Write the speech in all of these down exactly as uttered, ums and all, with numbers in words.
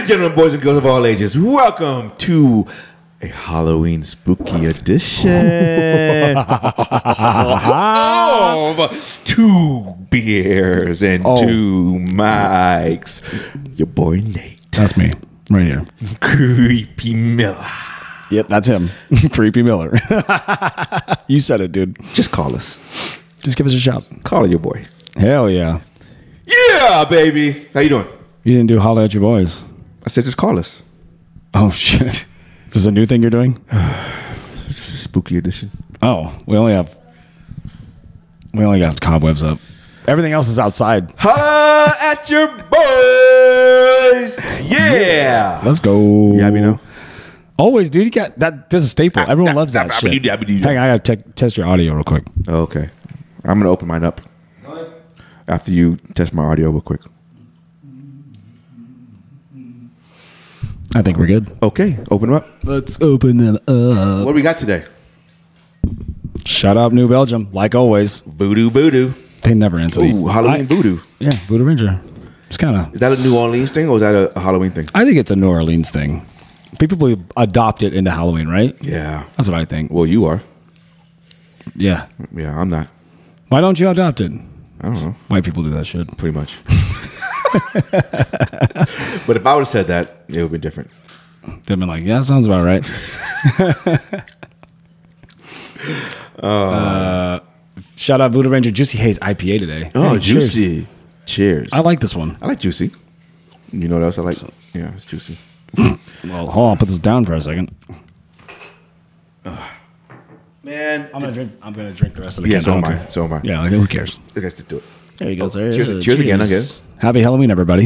gentlemen, boys and girls of all ages, welcome to a Halloween spooky edition of Two Beers and Oh. Two Mics. Your boy Nate. That's me, right here. Creepy Miller. Yep, that's him. Creepy Miller. You said it, dude. Just call us. Just give us a shout. Call it your boy. Hell yeah. Yeah, baby. How you doing? You didn't do Holla at Your Boys. I said just call us. Oh, shit. Is this a new thing you're doing? Spooky edition. Oh, we only have... We only got cobwebs up. Everything else is outside. Holla at your boys. Yeah. Let's go. Yeah, you know. Always, dude. You got that. That's a staple. Everyone loves that shit. Hang on, I gotta te- test your audio real quick. Okay. I'm going to open mine up after you test my audio real quick. I think we're good. Okay. Open them up. Let's open them up. What do we got today? Shut up, New Belgium. Like always. Voodoo Voodoo. They never answer. Ooh, Halloween I, Voodoo. Yeah, Voodoo Ranger. It's kind of... Is that a New Orleans thing or is that a, a Halloween thing? I think it's a New Orleans thing. People adopt it into Halloween, right? Yeah. That's what I think. Well, you are. Yeah. Yeah, I'm not. Why don't you adopt it? I don't know. White people do that shit. Pretty much. But if I would have said that, it would have been different. They've been like, yeah, that sounds about right. uh, uh, shout out Voodoo Ranger Juicy Haze I P A today. Oh, Hey, juicy. Cheers. cheers. I like this one. I like juicy. You know what else I like? Yeah, it's juicy. Well, hold on, I'll put this down for a second. Man. I'm gonna drink. I'm gonna drink the rest of the. Yeah, can. so am Okay. I. So am I. Yeah, like, who cares? I guess to do it. There you go, Oh, sir. cheers- Uh, cheers again, I guess. Happy Halloween, everybody.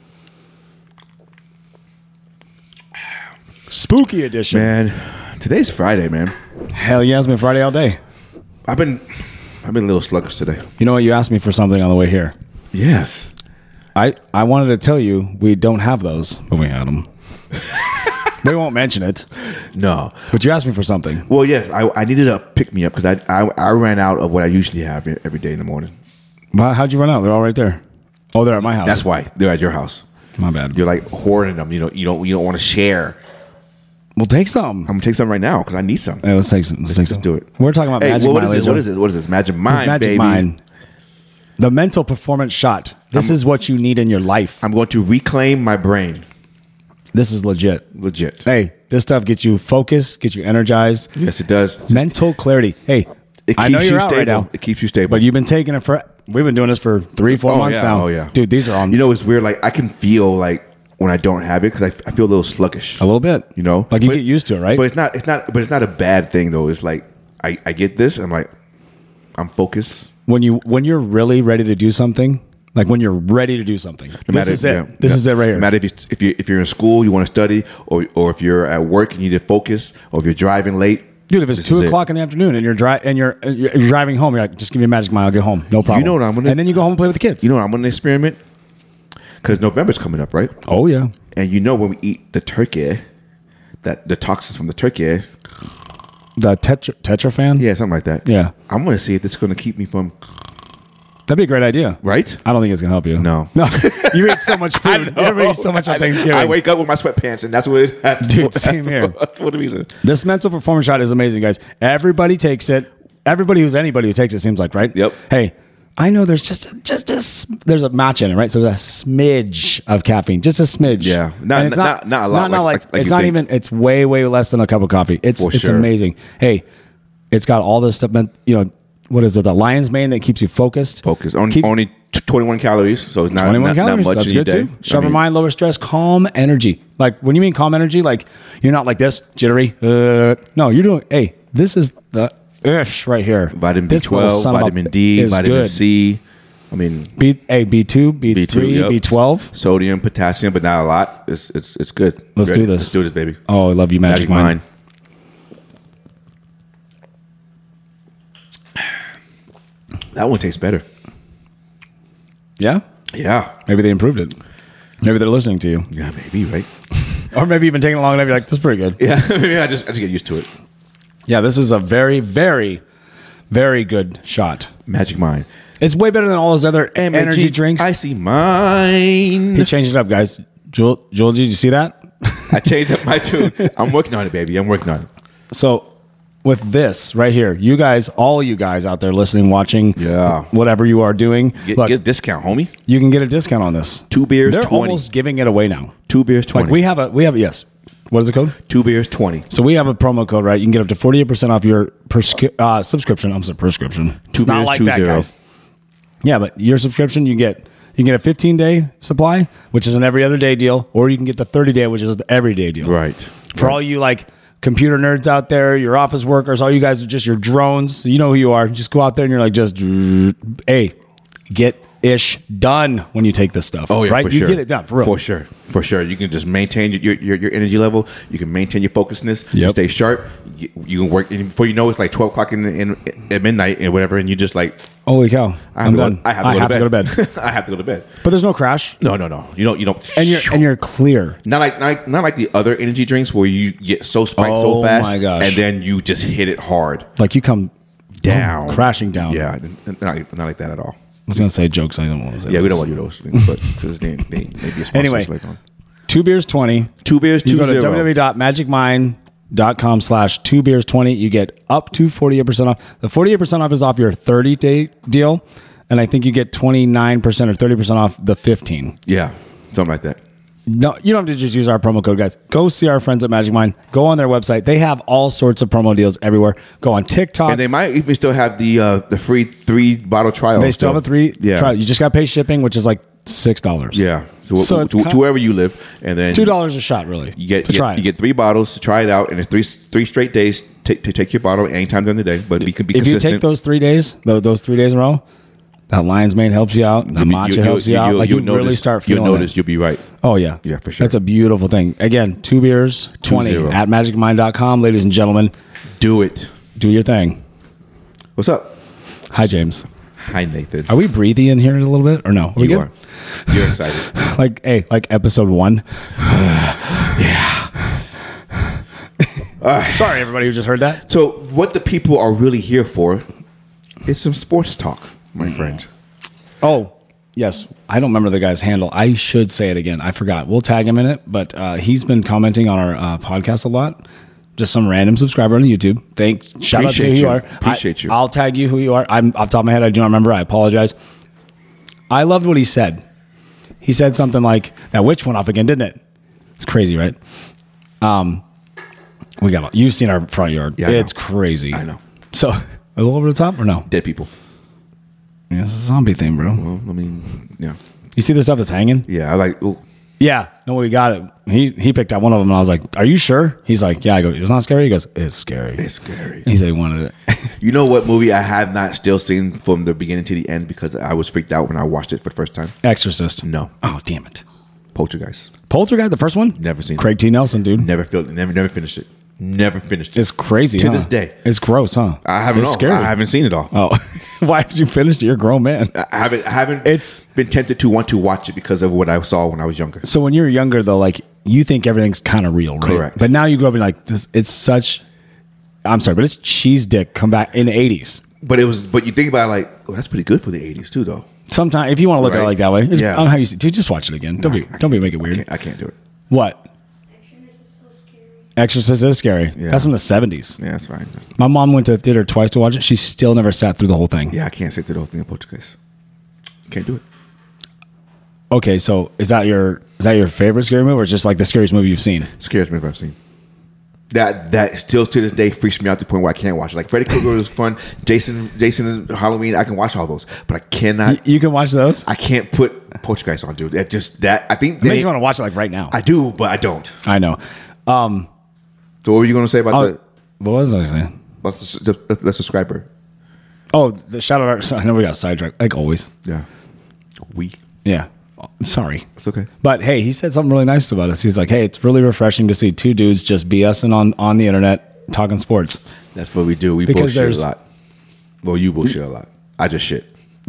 Spooky edition. Man, today's Friday, man. Hell yeah, it's been Friday all day. I've been I've been a little sluggish today. You know what? You asked me for something on the way here. Yes. I, I wanted to tell you we don't have those, but we had them. We won't mention it. No. But you asked me for something. Well, yes, I, I needed a pick me up because I, I I ran out of what I usually have every day in the morning. Well, how'd you run out? They're all right there. Oh, they're at my house. That's why they're at your house. My bad. You're like hoarding them. You know, you don't you don't want to share. We'll take some. I'm gonna take some right now because I need some. Hey, let's take some. Let's, take Let's some. do it. We're talking about Hey, Magic well, what Mind. is this? ladies What and is this? What is this? Magic Mind, It's Magic baby. Mind. The mental performance shot. This I'm- is what you need in your life. I'm going to reclaim my brain. This is legit. Legit. Hey, this stuff gets you focused, gets you energized. Yes, it does. Just- Mental clarity. Hey, it I keeps know you're you out stable. right now, It keeps you stable. but you've been taking it for. We've been doing this for three, four oh, months yeah. now. Oh yeah, dude. These are on. You know, it's weird. Like I can feel like when I don't have it because I, I feel a little sluggish. a little bit. You know, like you But- get used to it, right? But it's not. It's not. But it's not a bad thing though. It's like I, I get this. I'm like, I'm focused. when you when you're really ready to do something, like when you're ready to do something, No this matter- is it. yeah, this yeah. is it right here. No matter if you if you if you're in school, you want to study, or or if you're at work and you need to focus, or if you're driving late. Dude, if it's this two is it. o'clock in the afternoon and you're dri- and you're you're you're driving home, you're like, just give me a Magic Mind, I'll get home, no problem. know what I'm gonna- And then you go home and play with the kids. You know what I'm going to experiment? Because November's coming up, right? oh yeah, And you know when we eat the turkey, that the toxins from the turkey, the tetra tetra fan. yeah, something like that. Yeah. I'm going to see if this is going to keep me from That'd be a great idea. right. I don't think it's gonna help you. No. no. You eat so much food. Everybody eats so much on I- Thanksgiving. I wake up with my sweatpants, and that's what it has. Dude, same here. For the reason. This mental performance shot is amazing, guys. Everybody takes it. Everybody who's anybody who takes it seems like, right? Yep. Hey, I know there's just a, just a s- there's a match in it, right? So there's a smidge of caffeine, just a smidge. Yeah. Not- And it's not- not a lot, Not, not like- like, like- like it's you not think. even. It's way way less than a cup of coffee. It's For it's sure. amazing. Hey, it's got all this stuff. meant- You know what is it? The lion's mane that keeps you focused. Focus. Only, Keep- only t- twenty-one calories, so it's not, twenty-one not, calories. not much That's in your good day. too. Sharper I mean, mind, lower stress, calm energy. Like when you mean calm energy, like you're not like this jittery. Uh, no, you're doing. Hey, this is the ish right here. Vitamin B This little twelve, son of a vitamin D, is vitamin good. C. I mean, B A B two, B B two, three, yep. B twelve. sodium, potassium, but not a lot. It's it's it's good. Let's Ready. do this. Let's do this, baby. Oh, I love you, Magic, Magic Mind. Mind. That one tastes better. Yeah, Yeah. maybe they improved it. Maybe they're listening to you, Yeah, maybe, right? or maybe even taking it long enough. You're like, this is pretty good. Yeah, maybe I just I just get used to it. Yeah, this is a very, very, very good shot. Magic Mind. It's way better than all those other energy drinks. I see mine. He changed it up, guys. Jewel, Jewel, did you see that? I changed up my tune. I'm working on it, baby. I'm working on it. So with this right here, you guys, all you guys out there listening, watching, Yeah. whatever you are doing, Get, look, get a discount, homie. you can get a discount on this. Two beers, They're twenty. almost giving it away now. Two beers, twenty. Like we have a, we have a, yes. What is the code? Two beers, twenty. So we have a promo code, right? You can get up to forty-eight percent off your prescri- uh, subscription. I'm sorry, prescription. Two It's not beers, like two that, zero. guys. Yeah, but your subscription, you get you can get a fifteen day supply, which is an every other day deal, or you can get the thirty day, which is the everyday deal. Right. For all you like computer nerds out there, your office workers, all you guys are just your drones. You know who you are. Just go out there and you're like, just hey, get ish done when you take this stuff. Oh yeah, right? for you sure. get it done for real. For sure, for sure. You can just maintain your your, your energy level. You can maintain your focusness. You Yep. stay sharp. You, you can work. And before you know, it's like twelve o'clock in, in at midnight and whatever, and you just like, Holy cow! I have, I'm to, done. go, I have, to, go, to go to bed. bed. I have to go to bed. But there's no crash, No, no, no. You don't. You don't. and you're and you're clear. Not like, not like not like the other energy drinks where you get so spiked Oh, so fast, my gosh. and then you just hit it hard Like you come down, crashing down. Yeah, not, not like that at all. I was gonna say jokes. I don't want to say. Yeah, we those. don't want to do those things, but because they, they may be a sponsor Anyway. later on. Two beers twenty. Two beers, You two go to zero. w w w dot magic mind dot com slash two beers twenty. You get up to forty-eight percent off. The forty-eight percent off is off your thirty day deal, and I think you get twenty-nine percent or thirty percent off the fifteen. Yeah, something like that. No, you don't have to just use our promo code, guys. Go see our friends at Magic Mind. Go on their website. They have all sorts of promo deals everywhere. Go on TikTok. And they might even still have the uh, the free three bottle trial. They still have a three. Yeah, Trial. You just got to pay shipping, which is like six dollars. yeah. So, So it's to, kind- to wherever you live, and then two dollars a shot, really. You get to you try get, it. you get three bottles to try it out, and it's three three straight days to, to take your bottle anytime during the day. But we can be if consistent. you take those three days, tho- those three days in a row, that lion's mane helps you out. That You- matcha you- helps you, you- out. you- Like you you'll really notice- start You'll feeling notice. it. You'll be right. Oh yeah, Yeah, for sure. That's a beautiful thing. Again, two beers twenty zero. at magic mind dot com, ladies and gentlemen. Do it. Do your thing. What's up? Hi, James. Hi, Nathan. Are we breathy in here a little bit or no? Are we you good? are. You're excited. Like hey, like episode one. Sorry, everybody who just heard that. So, what the people are really here for is some sports talk, my Mm. friend. Oh, yes. I don't remember the guy's handle. I should say it again. I forgot. We'll tag him in it, but uh, he's been commenting on our uh, podcast a lot. Just some random subscriber on YouTube. Thank, shout out to who Appreciate you you. are. Appreciate I, you. I'll tag you who you are. I'm off the top of my head. I do not remember. I apologize. I loved what he said. He said something like that witch went off again, didn't it? It's crazy, right? Um, we got. You've seen our front yard. Yeah, I know. It's crazy. I know. So a little over the top or no? Dead people. Yeah, it's a zombie thing, bro. Well, I mean, yeah. You see the stuff that's hanging? Yeah, I like, ooh. Yeah, no, we got it. He he picked out one of them, and I was like, "Are you sure?" He's like, "Yeah." I go, "It's not scary." He goes, "It's scary." It's scary. He said he wanted it. You know what movie I have not still seen from the beginning to the end because I was freaked out when I watched it for the first time? Exorcist. No. Oh, damn it. Poltergeist. Poltergeist, the first one. Never seen Craig it. T. Nelson, dude. Never felt never never finished it. Never finished it. It's crazy To huh? this day. It's gross, huh? I haven't It's know. scary. I haven't seen it all. Oh, why haven't you finished it? You're a grown man. I haven't I haven't It's- been tempted to want to watch it because of what I saw when I was younger. So when you're younger, though, like you think everything's kind of real, right? Correct. But now you grow up and like, this, it's such. I'm sorry, but it's cheese dick come back in the eighties. But it was but you think about it like, oh, that's pretty good for the eighties too though. Sometimes, if you want to look at it Right. like that way, it's, Yeah. I don't know how you see. Dude, just watch it again. Don't be, I don't be can't- make it I weird. can't, I can't do it. What? Exorcist is so scary. Exorcist is scary. Yeah. That's from the seventies. Yeah, that's fine. That's- My mom went to the theater twice to watch it. She still never sat through the whole thing. Yeah, I can't sit through the whole thing of Poltergeist. Can't do it. Okay, so is that your is that your favorite scary movie, or just like the scariest movie you've seen? Scares me if I've seen. That that still to this day freaks me out to the point where I can't watch it. Like Freddy Krueger was fun. Jason Jason and Halloween, I can watch all those, but I cannot. You can watch those. I can't put Poltergeist on, dude. That just that I think It makes they, you want to watch it like right now. I do, but I don't. I know. Um, So what were you going to say about oh, the what was I saying? about the, the, the subscriber? Oh, the shout out. I know we got sidetracked, like always. Yeah, we. Yeah, sorry. It's okay. But hey, he said something really nice about us. He's like, "Hey, it's really refreshing to see two dudes just BSing on on the internet talking sports." That's what we do. We Because bullshit a there's- lot. Well, you bullshit a lot. I just shit.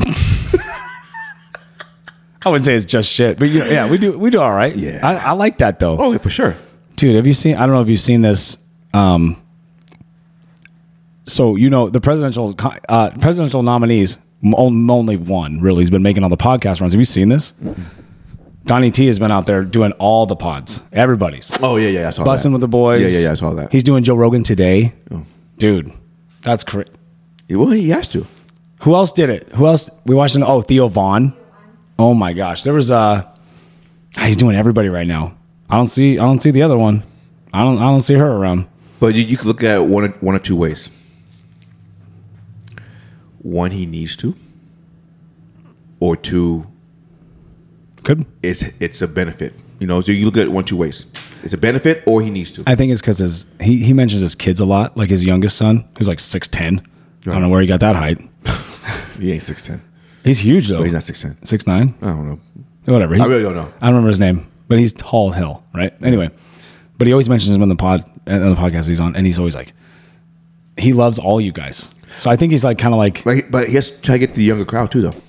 I wouldn't say it's just shit, but you know, yeah, we do we do all right. Yeah. I, I like that though. Oh, yeah, for sure. Dude, have you seen? I don't know if you've seen this. Um, so you know the presidential co- uh, presidential nominees. m- Only one really has been making all the podcast runs. Have you seen this? Donnie T has been out there doing all the pods. Everybody's. Oh yeah, yeah, I saw Busting that. with the boys. Yeah, yeah, yeah, I saw that. He's doing Joe Rogan today. Oh. Dude, that's crazy. Well, he has to. Who else did it? Who else? We watched an, oh, Theo Vaughn. Oh my gosh. There was uh he's doing everybody right now. I don't see I don't see the other one. I don't I don't see her around. But you, you could look at it one, one or two ways. One, he needs to. Or two, Could. it's it's a benefit. You know, so you look at it one two ways. It's a benefit or he needs to. I think it's because his he, he mentions his kids a lot, like his youngest son, who's like six ten. I don't know where he got that height. He ain't six ten. He's huge though. But he's not six ten. six nine? I don't know. Whatever. He's, I really don't know. I don't remember his name, but he's tall as hell, right? Anyway, but he always mentions him in the pod, in the podcast he's on, and he's always like, he loves all you guys. So I think he's like kind of like, But he, but he has to try to get the younger crowd too, though.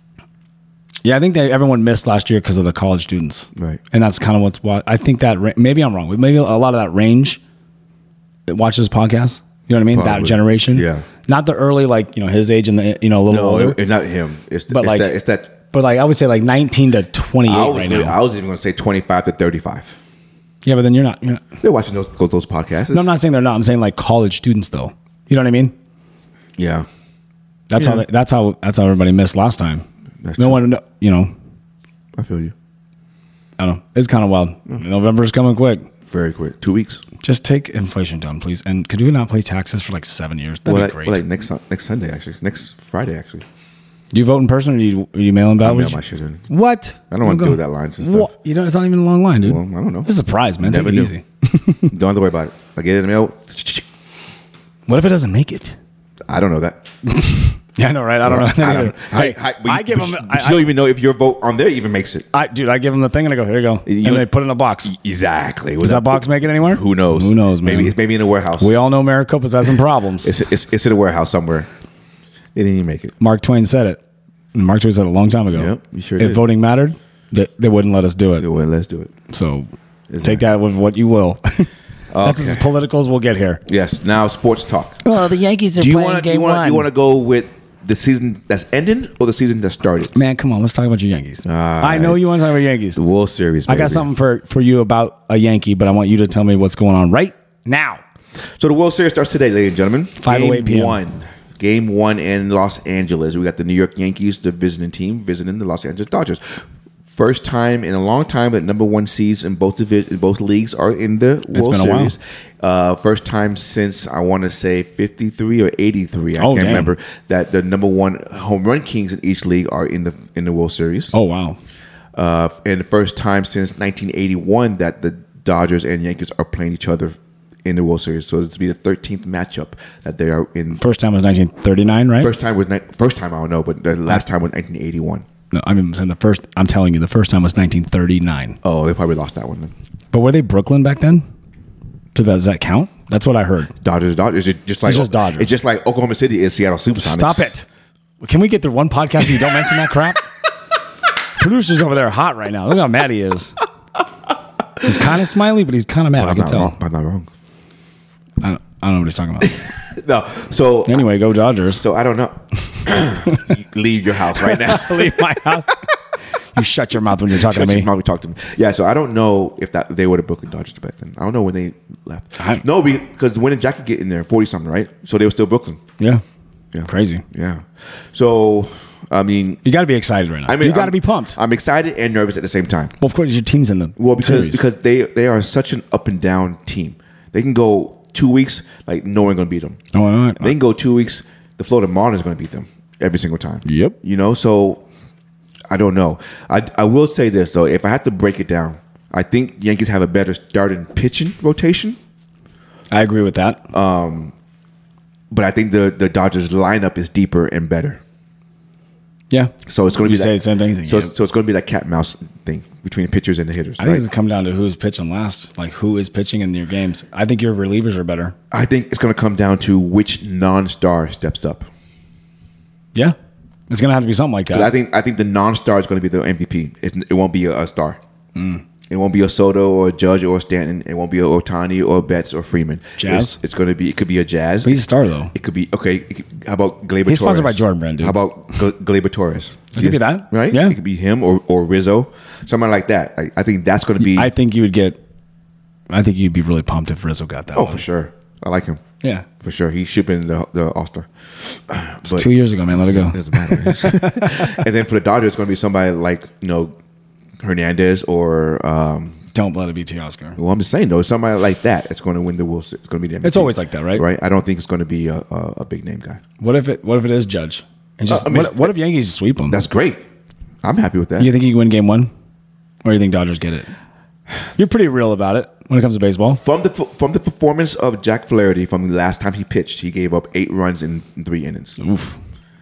yeah, I think that everyone missed last year because of the college students, Right. And that's kind of what's what I think that ra- maybe I'm wrong. Maybe a lot of that range that watches podcasts. You know what I mean? That Probably. generation, Yeah. Not the early, like you know his age and the you know a little No, older, it's not him. It's, the, But it's like- that. It's that. but like I would say like nineteen to twenty-eight I was, right really- now. I was even going to say twenty-five to thirty-five. Yeah, but then you're not. You're not They're watching those those, those podcasts. no, I'm not saying they're not. I'm saying like college students though. You know what I mean? Yeah. That's Yeah. how. They, that's how. That's how everybody missed last time. That's no true. one. You know. I feel you. I don't know. It's kind of wild. November's coming quick. Very quick. Two weeks. Just take inflation down, please. And could we not pay taxes for like seven years? That'd Well, be like, great. well, like next Sun- next Sunday actually. Next Friday actually. Do you vote in person or do you, are you mailing I ballots? mail my shit in. What? I don't want to Go- deal with that lines and stuff. What? You know, it's not even a long line, dude. Well, I don't know. This is a surprise, man. Never Take it knew. easy. Don't have to worry about it. I get it in the mail. What if it doesn't make it? I don't know that. Yeah, I know, right? I don't know. I don't know. Hey, I, I, but I you, give but them. you- I, but you don't even know if your vote on there even makes it. I, dude, I give them the thing and I go, here you go, You- and they put it in a box. Exactly. Does that box make it anywhere? Who knows? Who knows, man? Maybe it's maybe in a warehouse. We all know Maricopa's has some problems. It's, it's it's in a warehouse somewhere. They didn't even make it. Mark Twain said it. Mark Twain said it a long time ago. Yep, you sure if did. voting mattered, they, they wouldn't let us do it. Well, let's do it. So Is take that- that with what you will. That's as Okay. political as we'll get here. Yes. Now sports talk. Well, the Yankees are Do you playing want to do you game want one. you want to go with the season that's ending or the season that started? Man, come on, let's talk about your Yankees. All I know right. you want to talk about Yankees. The World Series. I got baby. something for, for you about a Yankee, but I want you to tell me what's going on right now. So the World Series starts today, ladies and gentlemen. five oh eight Game p.m. one. Game one in Los Angeles. We got the New York Yankees, the visiting team, visiting the Los Angeles Dodgers. First time in a long time that number one seeds in both divi- in both leagues are in the World been a while. Series. Uh, first time since I want to say fifty-three or eighty-three. I Oh, can't damn. remember that the number one home run kings in each league are in the in the World Series. Oh, wow. Uh, and the first time since nineteen eighty-one that the Dodgers and Yankees are playing each other in the World Series. So this will be the thirteenth matchup that they are in. First time was nineteen thirty-nine, right? First time was ni- first time I don't know, but the last time was nineteen eighty-one. No, I'm saying the first. I'm telling you, the first time was nineteen thirty-nine. Oh, they probably lost that one then. But were they Brooklyn back then? Do that, does that count? That's what I heard. Dodgers, Dodgers. It's just like It's just Dodgers. It's just like Oklahoma City is Seattle Supersonics. Stop it. Can we get through one podcast and you don't mention that crap? Producer's over there hot right now. Look how mad he is. He's kind of smiley, but he's kind of mad. I I'm can not tell. wrong. I'm not wrong. I don't, I don't know what he's talking about. No. So Anyway, go Dodgers. so I don't know. You leave your house right now. Leave my house. You shut your mouth when you're talking to me. Probably talk to me. Yeah, so I don't know if that they were the Brooklyn Dodgers back then. I don't know when they left. I- no, because when did Jackie get in there? Forty something, right? So they were still Brooklyn. Yeah. Yeah, Crazy. Yeah. So I mean, You got to be excited right now. I mean, you got to I'm- be pumped. I'm excited and nervous at the same time. Well, of course, your team's in the Well, because series. because they they are such an up and down team. They can go two weeks like no one's gonna beat them. Oh, all right. They can go two weeks. The Florida Marlins is gonna beat them every single time. Yep. You know, so I don't know. I I will say this though. If I have to break it down, I think Yankees have a better starting pitching rotation. I agree with that. But I think the, the Dodgers lineup is deeper and better. yeah. So it's going to You be say that, the same thing. So, Yeah. so it's going to be that cat and mouse thing between the pitchers and the hitters. I think right? it's come down to who's pitching last, like who is pitching in your games. I think your relievers are better. I think it's going to come down to which non-star steps up. Yeah, it's gonna have to be something like that. 'Cause I think I think the non-star is going to be the M V P. It, it won't be a, a star. It won't be a Soto or a Judge or a Stanton. It won't be a Ohtani or a Betts or Freeman. Jazz? It's, it's going to be. It could be a Jazz. But he's a star though. It could be okay. It could, how about Gleyber? He's Torres? sponsored by Jordan Brand, dude. How about G- Gleyber Torres? It could be that, right? Yeah. It could be him or, or Rizzo, somebody like that. I, I think that's going to be. I think you would get. I think you'd be really pumped if Rizzo got that. oh, one. for sure. I like him. Yeah. For sure. He should be in the, the All-Star. It's two years ago, man. Let it go. It doesn't matter. And then for the Dodgers, it's going to be somebody like, you know, Hernandez or, um, Don't let it be Teoscar. well, I'm just saying, though, somebody like that, it's going to win the World Series. It's going to be the M V P. It's always like that, right? Right? I don't think it's going to be a, a, a big name guy. What if it? What if it is Judge? And just Uh, I mean, what, what if Yankees sweep him? That's great. I'm happy with that. You think you can win game one, or you think Dodgers get it? You're pretty real about it when it comes to baseball. From the from the performance of Jack Flaherty from the last time he pitched, he gave up eight runs in, in three innings. Oof.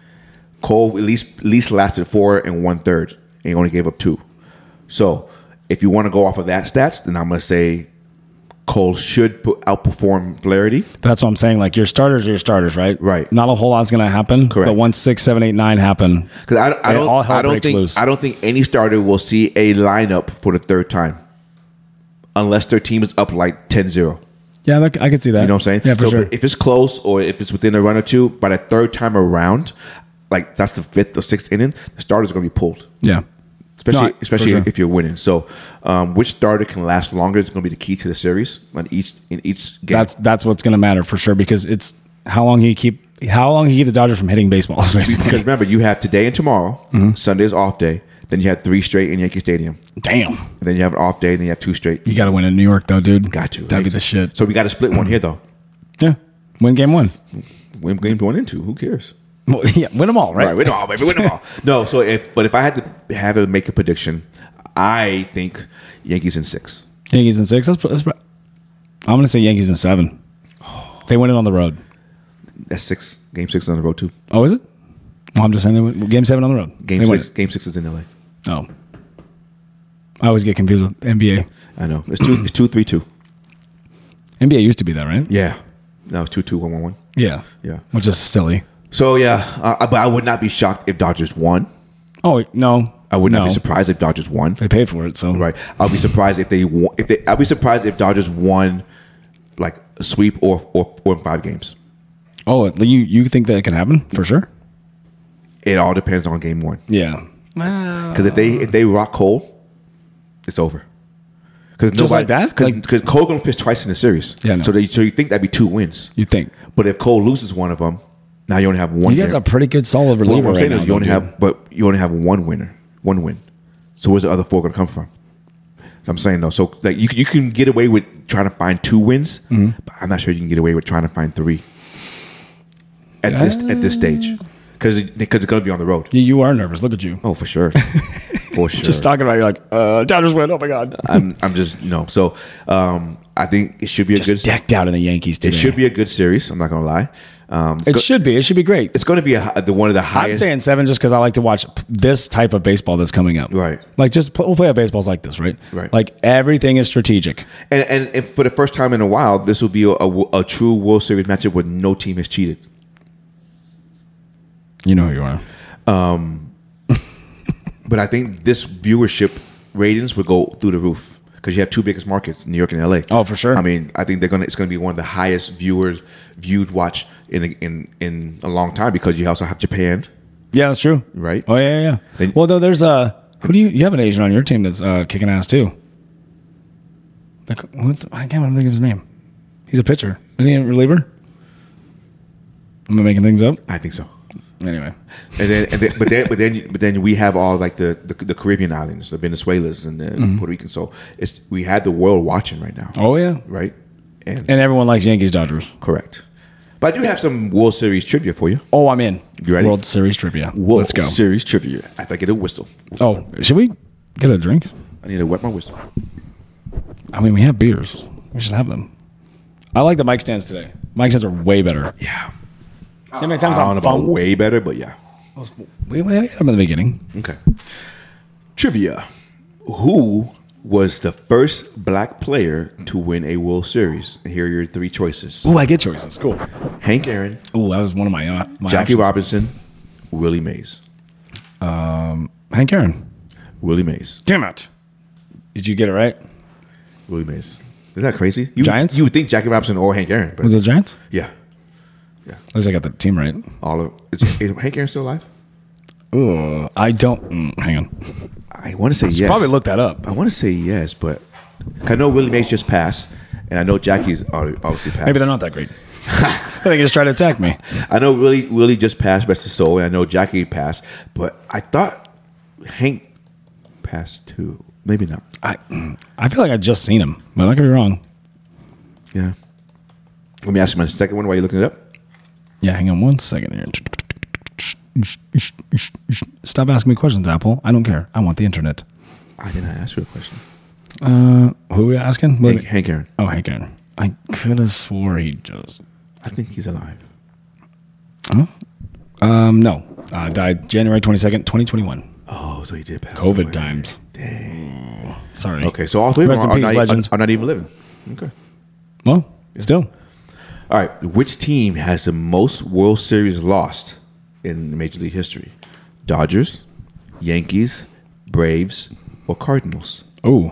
Cole at least at least lasted four and one third, and he only gave up two. So if you want to go off of that stats, then I'm going to say Cole should put, outperform Flaherty. But that's what I'm saying. Like your starters are your starters, right? Right. Not a whole lot's going to happen. Correct. But once six, seven, eight, nine happen, Because I, I don't, all hell I don't breaks think loose. I don't think any starter will see a lineup for the third time, unless their team is up like ten zero. yeah, that, I could see that. You know what I'm saying? Yeah, for so sure. if it's close or if it's within a run or two, by the third time around, like that's the fifth or sixth inning, the starters are going to be pulled. Yeah. Especially, No, especially for sure. if you're winning. So, um, which starter can last longer is going to be the key to the series on each in each game. That's that's what's going to matter for sure because it's how long you keep how long you keep the Dodgers from hitting baseballs basically. because remember, you have today and tomorrow. Mm-hmm. Sunday's off day. Then you have three straight in Yankee Stadium. Damn. And then you have an off day. And then you have two straight. You got to win in New York though, dude. Got to. That'd right? be the shit. So we got to split one here though. Yeah. Win game one. Win game one and two. Who cares? Well, yeah, win them all, right? Right, win them all, baby. Win them all. No, so if, but if I had to have to make a prediction, I think Yankees in six. Yankees in six. That's, that's, I'm going to say Yankees in seven. They win it on the road. That's six. Game six is on the road too. Oh, is it? Well, I'm just saying they win, game seven on the road. Game They win six. Game six is in L A. it. Oh. I always get confused with N B A. I know. It's two. It's two three two. N B A used to be that, right? Yeah. No, two two one one one. Yeah. Yeah. Which is silly. So yeah, uh, but I would not be shocked if Dodgers won. Oh, no. I would not No. be surprised if Dodgers won. They paid for it, so. Right. I'll be surprised if they won, if they. I'll be surprised if Dodgers won, like a sweep or or four and five games. Oh, you you think that can happen for sure? It all depends on game one. Yeah. Because if they if they rock Cole, it's over. Because Just like that? Because Like- Cole going to pitch twice in the series. Yeah, I know. So they, so you think that'd be two wins. You think? But if Cole loses one of them, now you only have one. You guys game. are pretty good solid Well, reliever what I'm right saying now. is you only though, dude. have, but you only have one winner, one win. So where's the other four going to come from? So I'm saying though, so like you you can get away with trying to find two wins, Mm-hmm. but I'm not sure you can get away with trying to find three at this at this stage because because it's going to be on the road. You, you are nervous. Look at you. Oh, for sure, for sure. Just talking about it, you're like, uh, Dodgers win. Oh my God. I'm I'm just you know so um, I think it should be a Just good. decked out in the Yankees It today. should be a good series. I'm not going to lie. Um, it's It go- should be. It should be great. It's going to be a, hi- the one of the I'm highest. saying seven just because I like to watch p- this type of baseball that's coming up. Right. Like just pl- we'll play a baseball's like this, right? Right. Like everything is strategic. And, and and for the first time in a while, this will be a, a, a true World Series matchup where no team has cheated. You know who you are. But I think this viewership ratings will go through the roof because you have two biggest markets, New York and L A. Oh, for sure. I mean, I think they're gonna. It's gonna be one of the highest viewers viewed watch in a, in in a long time because you also have Japan. Yeah, that's true. Right. Oh yeah, yeah. yeah. Then- well, though, there's a who do you you have an Asian on your team that's uh, kicking ass too. Like, what the, I can't even think of his name. He's a pitcher. Is he a reliever? Am I making things up? I think so. Anyway, And then, and then but then, but then, but then we have all like the the, the Caribbean islands, the Venezuelans and the Mm-hmm. Puerto Ricans. So it's we have the world watching right now, oh yeah, right? And, and everyone likes Yankees Dodgers. correct. But I do have some World Series trivia for you. Oh, I'm in. You ready? World Series trivia. World Let's go. Series trivia. I think I get a whistle. Oh, should we get a drink? I need to wet my whistle. I mean, we have beers. We should have them. I like the mic stands today. Mic stands are way better. Yeah. How many times I on don't know about phone? way better, but yeah. We, we had them in the beginning. Okay. Trivia. Who was the first black player to win a World Series? And here are your three choices. Ooh, I get choices. Cool. Hank Aaron, Ooh, that was one of my, uh, my Jackie options. Robinson, Willie Mays. Hank Aaron. Willie Mays. Damn it. Did you get it right? Willie Mays. Isn't that crazy? You Giants? Would, you would think Jackie Robinson or Hank Aaron. But Was it Giants? yeah. At least I got the team right. All of is, is Hank Aaron still alive? Ooh, I don't. Mm, hang on. I want to say yes. Probably look that up. I want to say yes, but I know Willie Mays just passed, and I know Jackie's already- obviously passed. Maybe they're not that great. I think he just tried to attack me. I know Willie Willie just passed, rest his soul, and I know Jackie passed, but I thought Hank passed too. Maybe not. I I feel like I just seen him, but I could be wrong. Yeah. Let me ask you my second one while you're looking it up. Yeah, hang on one second here. Stop asking me questions, Apple. I don't care. I want the internet. I did not ask you a question. Uh, who are we asking? Hank, Hank Aaron. Oh, Hank Aaron. I could have swore he just. I think he's alive. Um, no. Uh, died January twenty-second, twenty twenty-one. Oh, so he did pass COVID away. times. Dang. Sorry. Okay, so all three of them Rest in are, are, peace, not, legend. are, are not even living. Okay. Well, still. All right. Which team has the most World Series lost in Major League history? Dodgers, Yankees, Braves, or Cardinals? Oh.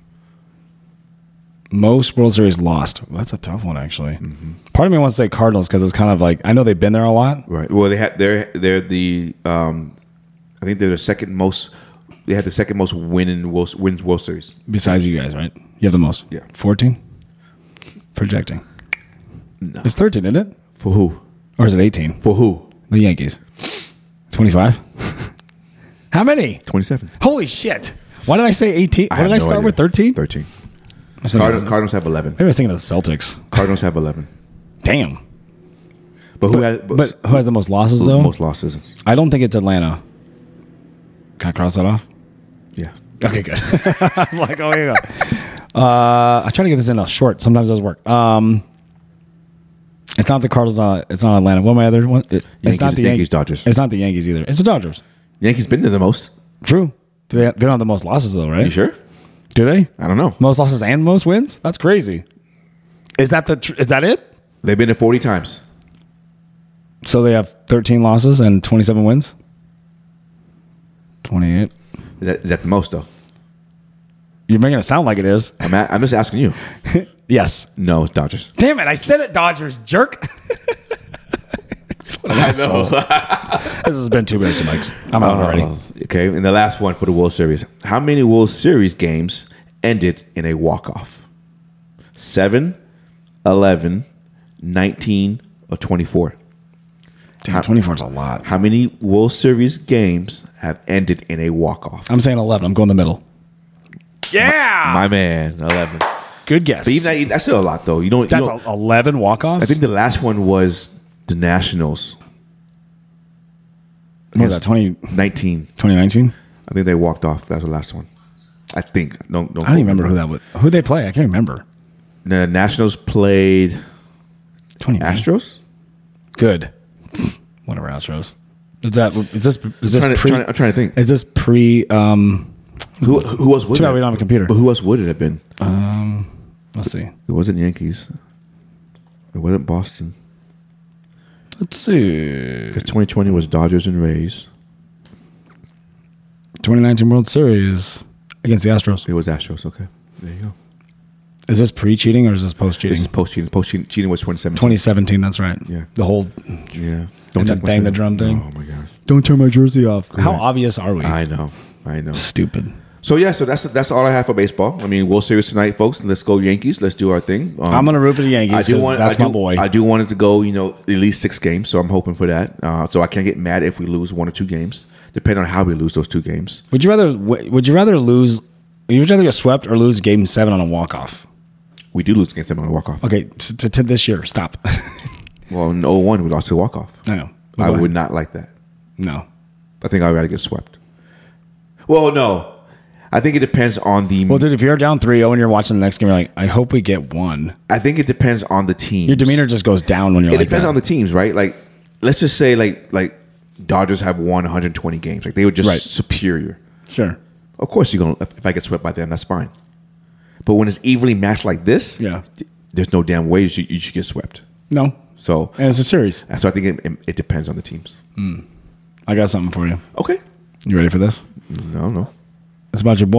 Most World Series lost. Well, that's a tough one, actually. Mm-hmm. Part of me wants to say Cardinals because it's kind of like I know they've been there a lot. Right. Well, they had they're they're the um, I think they're the second most. They had the second most winning World, wins World Series. Besides you guys, right? You have the most. Yeah. fourteen? Projecting. No. It's thirteen, isn't it? For who? Or is it eighteen? For who? The Yankees. twenty-five? How many? Twenty-seven. Holy shit. Why did I say eighteen? Why have did I no start idea. with thirteen? Thirteen. I was thinking- Cardinals, Cardinals have eleven. Maybe I was thinking of the Celtics. Cardinals have eleven. Damn. But who But, has? but who has the most losses, who's the though? most losses? I don't think it's Atlanta. Can I cross that off? Yeah. Okay, good. I was like, oh, here you go. Uh, I try to get this in a short. Sometimes it doesn't work. Um, it's not the Cardinals. Uh, it's not Atlanta. What am I other one? It, it's Yankees- not the Yankees, Yankees. Dodgers. It's not the Yankees either. It's the Dodgers. Yankees been there the most. True. Do they, they don't have the most losses though, right? You sure? Do they? I don't know. Most losses and most wins? That's crazy. Is that the? Tr- is that it? They've been there forty times. So they have thirteen losses and twenty-seven wins. Twenty-eight. Is that, is that the most though? You're making it sound like it is. I'm a, I'm just asking you. Yes. No, it's Dodgers. Damn it! I said it, Dodgers, jerk. That's what an asshole. This has been two minutes, Mike's. I'm out already. Uh, okay, and the last one for the World Series. How many World Series games ended in a walk-off? Seven, eleven, nineteen, or twenty-four? Damn, twenty-four is a lot. How many World Series games have ended in a walk-off? I'm saying eleven. I'm going the middle. Yeah. My man, eleven. Good guess. But even that, that's still a lot, though. You don't. That's you don't, a, eleven walk-offs? I think the last one was the Nationals. What was that, twenty, nineteen. twenty nineteen? I think they walked off. That's the last one. I think. Don't, don't I don't even remember who that was. Who they play? I can't remember. The Nationals played twenty Astros. Good. Whatever, Astros. Is that is this is this I'm trying, to, pre? trying to- I'm trying to think. Is this pre? Um, Who who else would Too bad it? we don't have a computer. But who else would it have been? um, let's see. It wasn't Yankees. It wasn't Boston. Let's see. Because twenty twenty was Dodgers and Rays. twenty nineteen World Series against the Astros. It was Astros. Okay, there you go. Is this pre-cheating or is this post-cheating? This is post cheating. Post cheating. Cheating was twenty seventeen. twenty seventeen. That's right. Yeah. The whole Yeah. And that take my bang the shirt. drum thing? Oh my gosh. don't turn my jersey off. How Correct. obvious are we? I know. I know. Stupid. So yeah. So that's that's all I have for baseball. I mean, World Series tonight, folks. Let's go Yankees. Let's do our thing. Um, I'm gonna root for the Yankees I do 'cause want. that's I do, my boy. I do want it to go. You know, at least six games. So I'm hoping for that. Uh, so I can't get mad if we lose one or two games, depending on how we lose those two games. Would you rather? Would you rather lose? Would you rather get swept or lose Game Seven on a walk off? We do lose against them on a walk off. Okay, to, to, to this year, stop. Well, in oh one we lost to a walk off. I know. I Go would ahead. not like that. No. I think I'd rather get swept. Well, no. I think it depends on the. Well, dude, if you're down three oh and you're watching the next game, you're like, I hope we get one. I think it depends on the team. Your demeanor just goes down when you're It like depends that. on the teams, right? Like, let's just say, like, like Dodgers have won one hundred twenty games. Like, they were just Right. superior. Sure. Of course, you're gonna. If I get swept by them, that's fine. But when it's evenly matched like this, Yeah. there's no damn way you should, you should get swept. No. So, And it's a series. so I think it, it, it depends on the teams. I got something for you. Okay. You ready for this? No, no. It's about your boy,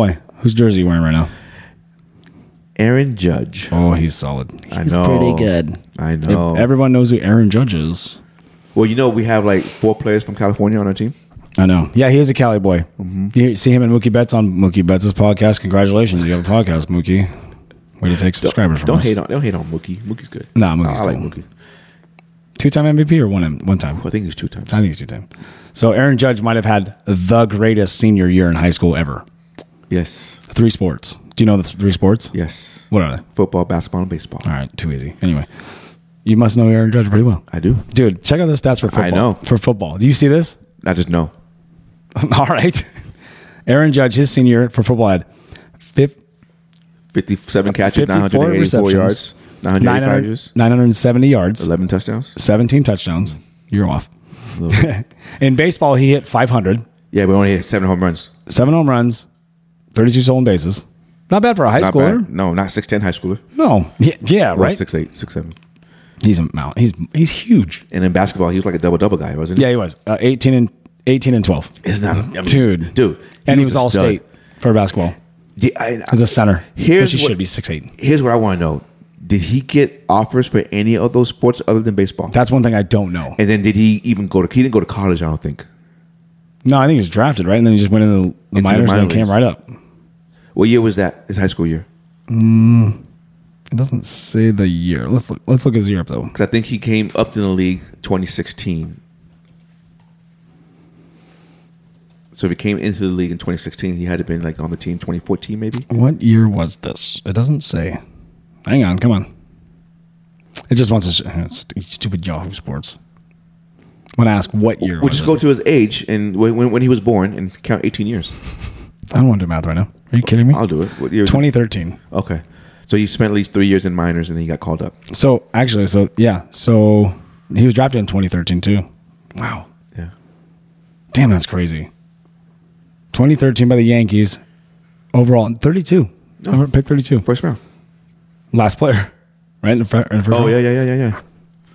Whose jersey are you wearing right now? Aaron Judge. Oh, he's solid. I He's know. pretty good. I know. If everyone knows who Aaron Judge is. Well, you know, we have like four players from California on our team. I know. Yeah, he is a Cali boy. Mm-hmm. You see him and Mookie Betts on Mookie Betts' podcast. Congratulations. You have a podcast, Mookie. Way to take subscribers from Don't us. hate on don't hate on Mookie. Mookie's good. Nah, Mookie's I like cool. Mookie. Two-time M V P or one one time? I think he's two times. I think he's two-time. So Aaron Judge might have had the greatest senior year in high school ever. Yes. Three sports. Do you know the three sports? Yes. What are they? Football, basketball, and baseball. All right, too easy. Anyway, you must know Aaron Judge pretty well. I do. Dude, check out the stats for football. I know. For football. Do you see this? I just know. All right. Aaron Judge, his senior year for football, had fifty, fifty-seven catches, nine fifty-four hundred eighty-four receptions, yards, nine hundred eighty-five 900 yards, nine hundred seventy yards, eleven touchdowns. seventeen touchdowns. You're off. A little bit. In baseball, he hit five hundred, Yeah, we only hit seven home runs. seven home runs, thirty-two stolen bases. Not bad for a high Not schooler. bad. No, not six ten high schooler. No. Yeah, yeah Well, right? six eight, six seven. He's a mount. He's he's huge. And in basketball, he was like a double double guy, wasn't he? Yeah, he was. Uh, eighteen and eighteen and twelve. It's not, I mean, Dude. dude, And he was a all stud. state for basketball. Yeah, I, As a center. Here's which he what- should be six eight. Here's what I want to know: did he get offers for any of those sports other than baseball? That's one thing I don't know. And then did he even go to? He didn't go to college, I don't think. No, I think he was drafted, right? And then he just went into the, the Into the minors minor and then came leagues. right up. What year was that? His high school year? It doesn't say the year. Let's look. Let's look his year up though. Because I think he came up to the league twenty sixteen. So if he came into the league in twenty sixteen, he had to been like on the team twenty fourteen, maybe. What year was this? It doesn't say. Hang on, come on. It just wants to. Sh- stupid Yahoo Sports. Want to ask what year? We'll was just it? go to his age and when, when when he was born and count eighteen years. I don't want to do math right now. Are you kidding me? I'll do it. What year? was it? twenty thirteen. Okay. So you spent at least three years in minors and then he got called up. So actually, so yeah, so he was drafted in twenty thirteen too. Wow, Yeah. damn, that's crazy. twenty thirteen by the Yankees. Overall, thirty-two. Oh. Pick thirty-two. First round. Last player, right? In the fir- in the first Oh round. yeah, yeah, yeah, yeah, yeah.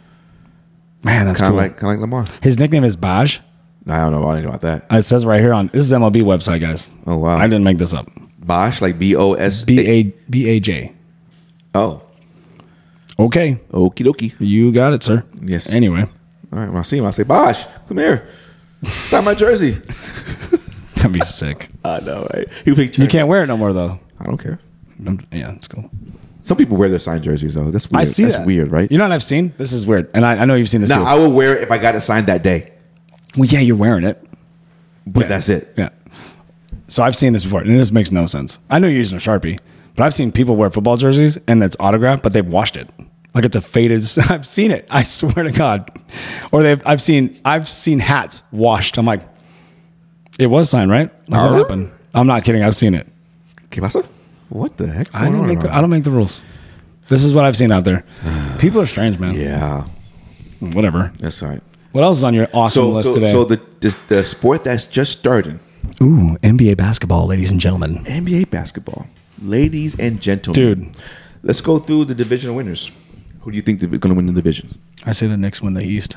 Man, that's Kind of cool. like kind of like Lamar. His nickname is Baj. I don't know. I didn't know about that. It says right here on this is M L B website, guys. Oh wow. I didn't make this up. Bosch, like B O S B A B A J. Oh. Okay, Okie dokie. you got it, sir. Yes. Anyway, All right. When I see him, I say, Bosch, come here. Sign my jersey. that'd be sick. I know, right? He picked You can't wear it no more though. I don't care. I'm- yeah, it's cool. Some people wear their signed jerseys though. That's weird. I see That's that. weird, right? You know what I've seen? This is weird, and I, I know you've seen this Now too. I would wear it if I got it signed that day, Well, yeah, you're wearing it. but Yeah. that's it. Yeah. So I've seen this before, and this makes no sense. I know you're using a Sharpie, but I've seen people wear football jerseys and it's autographed, but they've washed it. Like it's a faded. I've seen it. I swear to God. Or they've. I've seen. I've seen hats washed. I'm like, it was signed, right? Like, what Arr. happened? I'm not kidding. I've seen it. ¿Qué pasa? What the heck? I didn't make. The, I don't make the rules. This is what I've seen out there. People are strange, man. Yeah, Whatever. that's all right. What else is on your awesome So, list so, today? so the this, the sport that's just starting, Ooh, N B A basketball, ladies and gentlemen. N B A basketball, ladies and gentlemen, Dude. Let's go through the division winners. Who do you think is going to win the division? I say the Knicks win the East.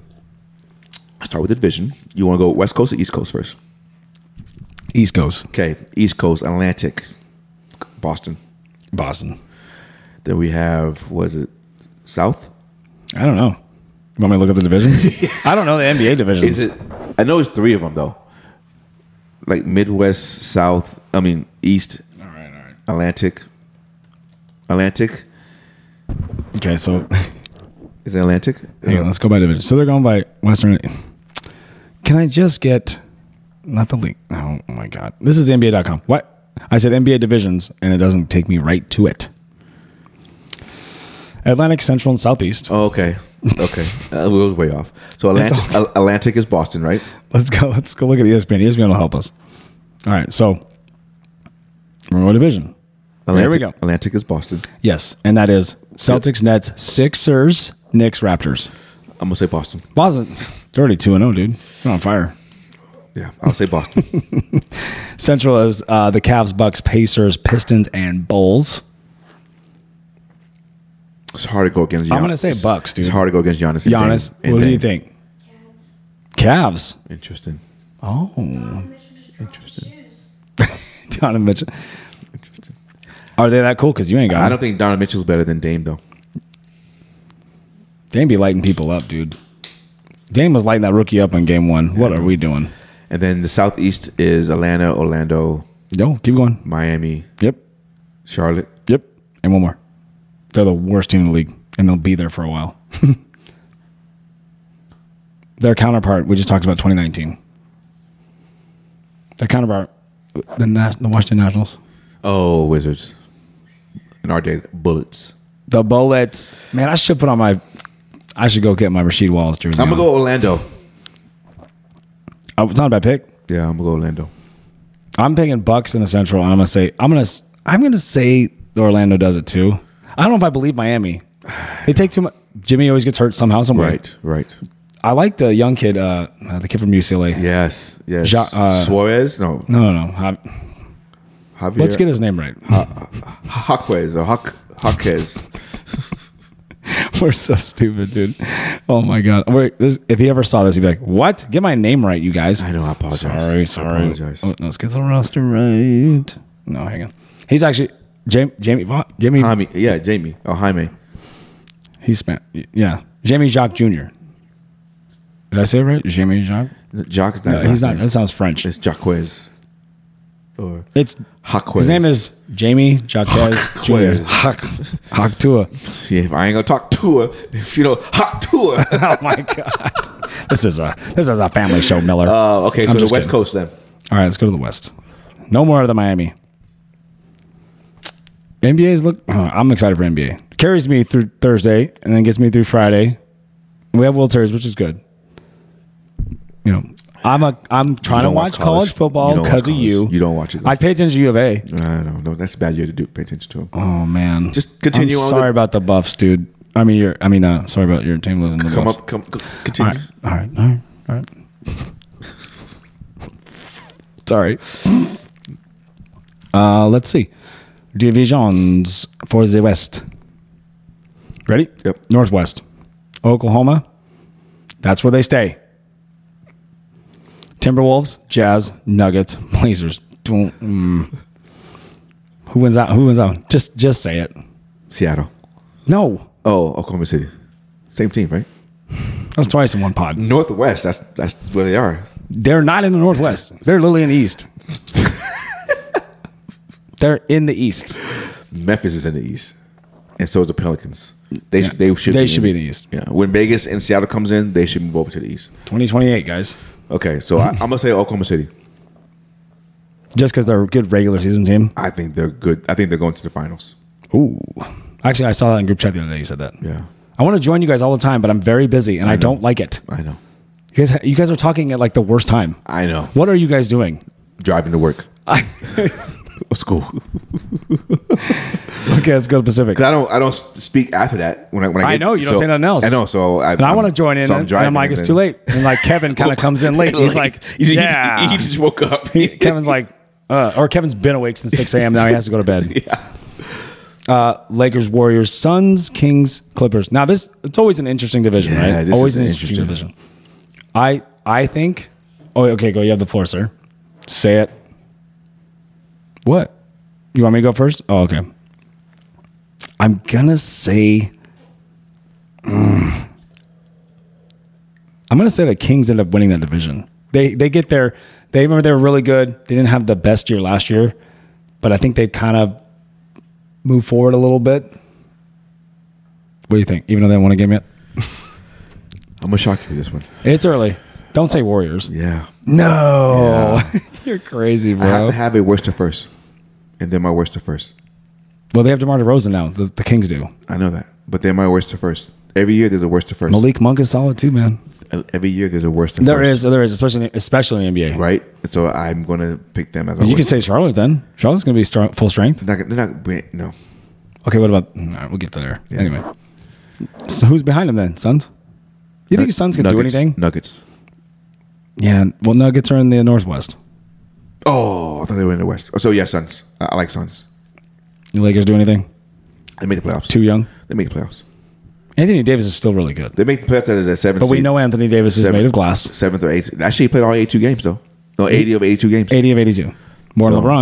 I'll start with the division. You want to go West Coast or East Coast first? East goes Okay, East Coast, Atlantic, Boston. Boston. Then we have, was it South? I don't know. You want me to look at the divisions? I don't know the N B A divisions. Is it? I know it's three of them though. Like Midwest, South. I mean East, All right, all right. Atlantic. Atlantic Okay, so is it Atlantic? hang on, let's go by division. So they're going by Western. Can I just get not the league? Oh my God, this is N B A dot com. What? I said N B A divisions, and it doesn't take me right to it. Atlantic, Central, and Southeast. Oh, okay, okay. Uh, we were way off. So Atlantic, okay. Al- Atlantic is Boston, right? Let's go. Let's go look at E S P N. E S P N will help us. All right, so we're going to division. Atlantic, There we go. Atlantic is Boston. Yes, and that is Celtics, Nets, Sixers, Knicks, Raptors. I'm gonna say Boston. Boston, they're already two and zero, dude. They're on fire. Yeah, I'll say Boston. Central is uh, the Cavs, Bucks, Pacers, Pistons, and Bulls. It's hard to go against. Giannis. I'm gonna say Bucks, dude. It's hard to go against Giannis. and Giannis, Dame- and what do you Dame. think? Cabs. Cavs. Interesting. Oh, Interesting. Interesting. Shoes. Donovan Mitchell. Are they that cool? Because you ain't got I him. don't think Donovan Mitchell's better than Dame though. Dame be lighting people up, dude. Dame was lighting that rookie up in game one. What are we doing? And then the Southeast is Atlanta, Orlando, Yo, keep going. Miami, Yep. Charlotte. Yep. And one more. They're the worst team in the league, and they'll be there for a while. Their counterpart, we just talked about twenty nineteen. Their counterpart, the, Nas- the Washington Nationals. Oh, Wizards. In our day, Bullets. The Bullets. Man, I should put on my... I should go get my Rasheed Wallace jersey. I'm going to on. go Orlando. Oh, it's not a bad pick. Yeah, I'm going to go Orlando. I'm picking Bucks in the Central, and I'm gonna say I'm gonna I'm gonna say Orlando does it too. I don't know if I believe Miami. They take too much. Jimmy always gets hurt somehow, somewhere. Right, right. I like the young kid, uh, uh, the kid from U C L A. Yes, yes. Ja- uh, Suarez? No. No, no, no. Ha- Javier. Let's get his name right. Jaquez or Hawk, Jaquez. We're so stupid, dude. Oh my god. We're, this, if he ever saw this, he'd be like, "What? Get my name right, you guys." I know. I apologize. Sorry, I sorry. apologize. Oh, let's get the roster right. No, hang on. He's actually Jamie. Jamie. Va- Jamie. Jaime. Yeah, Jamie. Oh, Jaime. He's spent. Yeah, Jamie Jacques Junior Did I say it right? Jamie Jacques. Jacques. No, he's not. That sounds French. It's Jaquez. Or It's Jaquez. his name is Jamie Jacques Junior Hawk Hawk Tua. Yeah, I ain't gonna talk to her if you know Hawk to her. Oh my god. This is a this is a family show, Miller. Uh, okay, so I'm the just West kidding. Coast then. All right, let's go to the West. No more of the Miami. N B A's look. oh, I'm excited for N B A. Carries me through Thursday and then gets me through Friday. We have World Series, which is good. You know, I'm a I'm trying to don't watch watch college, college. You football don't watch because of college. you. You don't watch it, though. I pay attention to U of A. I don't know. That's a bad year to do. Pay attention to him. Oh man, Just continue I'm on sorry the- about the Buffs, dude. I mean, you're. I mean, uh, sorry about your team losing the Come Buffs. up. Come. c- All Continue. right, all right, all right, all right. Sorry. Uh, let's see. Divisions for the West. Ready? Yep. Northwest. Oklahoma. That's where they stay. Timberwolves, Jazz, Nuggets, Blazers. Don't, mm. Who wins out? Who wins out? Just, just say it. Seattle. No, Oh, Oklahoma City. Same team, right? that's twice in one pod. Northwest. That's that's where they are. They're not in the Northwest. They're literally in the East. They're in the East. Memphis is in the East, and so is the Pelicans. They Yeah. sh- they should They be should in, be in the East. Yeah. When Vegas and Seattle comes in, they should move over to the East. twenty twenty-eight, guys. Okay, so I, I'm gonna say Oklahoma City. Just because they're a good regular season team. I think they're good. I think they're going to the finals. Ooh. Actually, I saw that in group chat the other day. You said that. Yeah, I want to join you guys all the time, but I'm very busy and I, know. don't like it. I know. You guys, you guys are talking at like the worst time. I know. What are you guys doing? Driving to work. I, School. okay, let's go to Pacific. Because I don't, I don't speak after that. When I, when I, I get, know, you don't so- say nothing else. I know. So I, And I want to join in, so and, and I'm like, driving it's and too then- late. And like Kevin kind of comes in late. He's like, he, he- yeah. he, he just woke up. He- Kevin's like, uh, or Kevin's been awake since six a.m. Now he has to go to bed. yeah. Uh, Lakers, Warriors, Suns, Kings, Clippers. Now this it's always an interesting division, Yeah, right? this Always is an interesting, interesting. division. I I think. Oh, okay, go. You have the floor, sir. Say it. What? You want me to go first? Oh, okay. I'm gonna say. Mm, I'm gonna say the Kings end up winning that division. They they get their. They remember they were really good. They didn't have the best year last year, but I think they've kind of moved forward a little bit. What do you think? Even though they haven't won a game yet, I'm gonna shock you with this one. it's early. Don't say Warriors. Yeah. No, you're crazy, I have bro. to have a worst to first, and then my worst to first. Well, they have DeMar DeRozan now. The, the Kings do. I know that, but they're my worst to first. Every year there's a worst to first. Malik Monk is solid too, man. Every year there's a worst to There first. is, there is, especially especially in the N B A. Right. So I'm gonna pick them as my You can worst. say Charlotte then. Charlotte's going to be strong, full strength. They're not, they're not wait, no. Okay, what about? All right, we'll get to there. Yeah. Anyway, so who's behind them then? Suns? You think the Suns can do Nuggets. anything? Nuggets. Yeah. Well, Nuggets are in the Northwest. Oh, I thought they were in the West. Oh, so yeah, Suns. I, I like Suns. The Lakers do anything? They make the playoffs. Too young. They make the playoffs. Anthony Davis is still really good, They make the playoffs at the seventh. but we seed. know Anthony Davis is Seven- made of glass. Seventh or eighth. Actually, he played all eighty-two games though. No, eighty of eighty-two games. eighty of eighty-two. More than So- LeBron.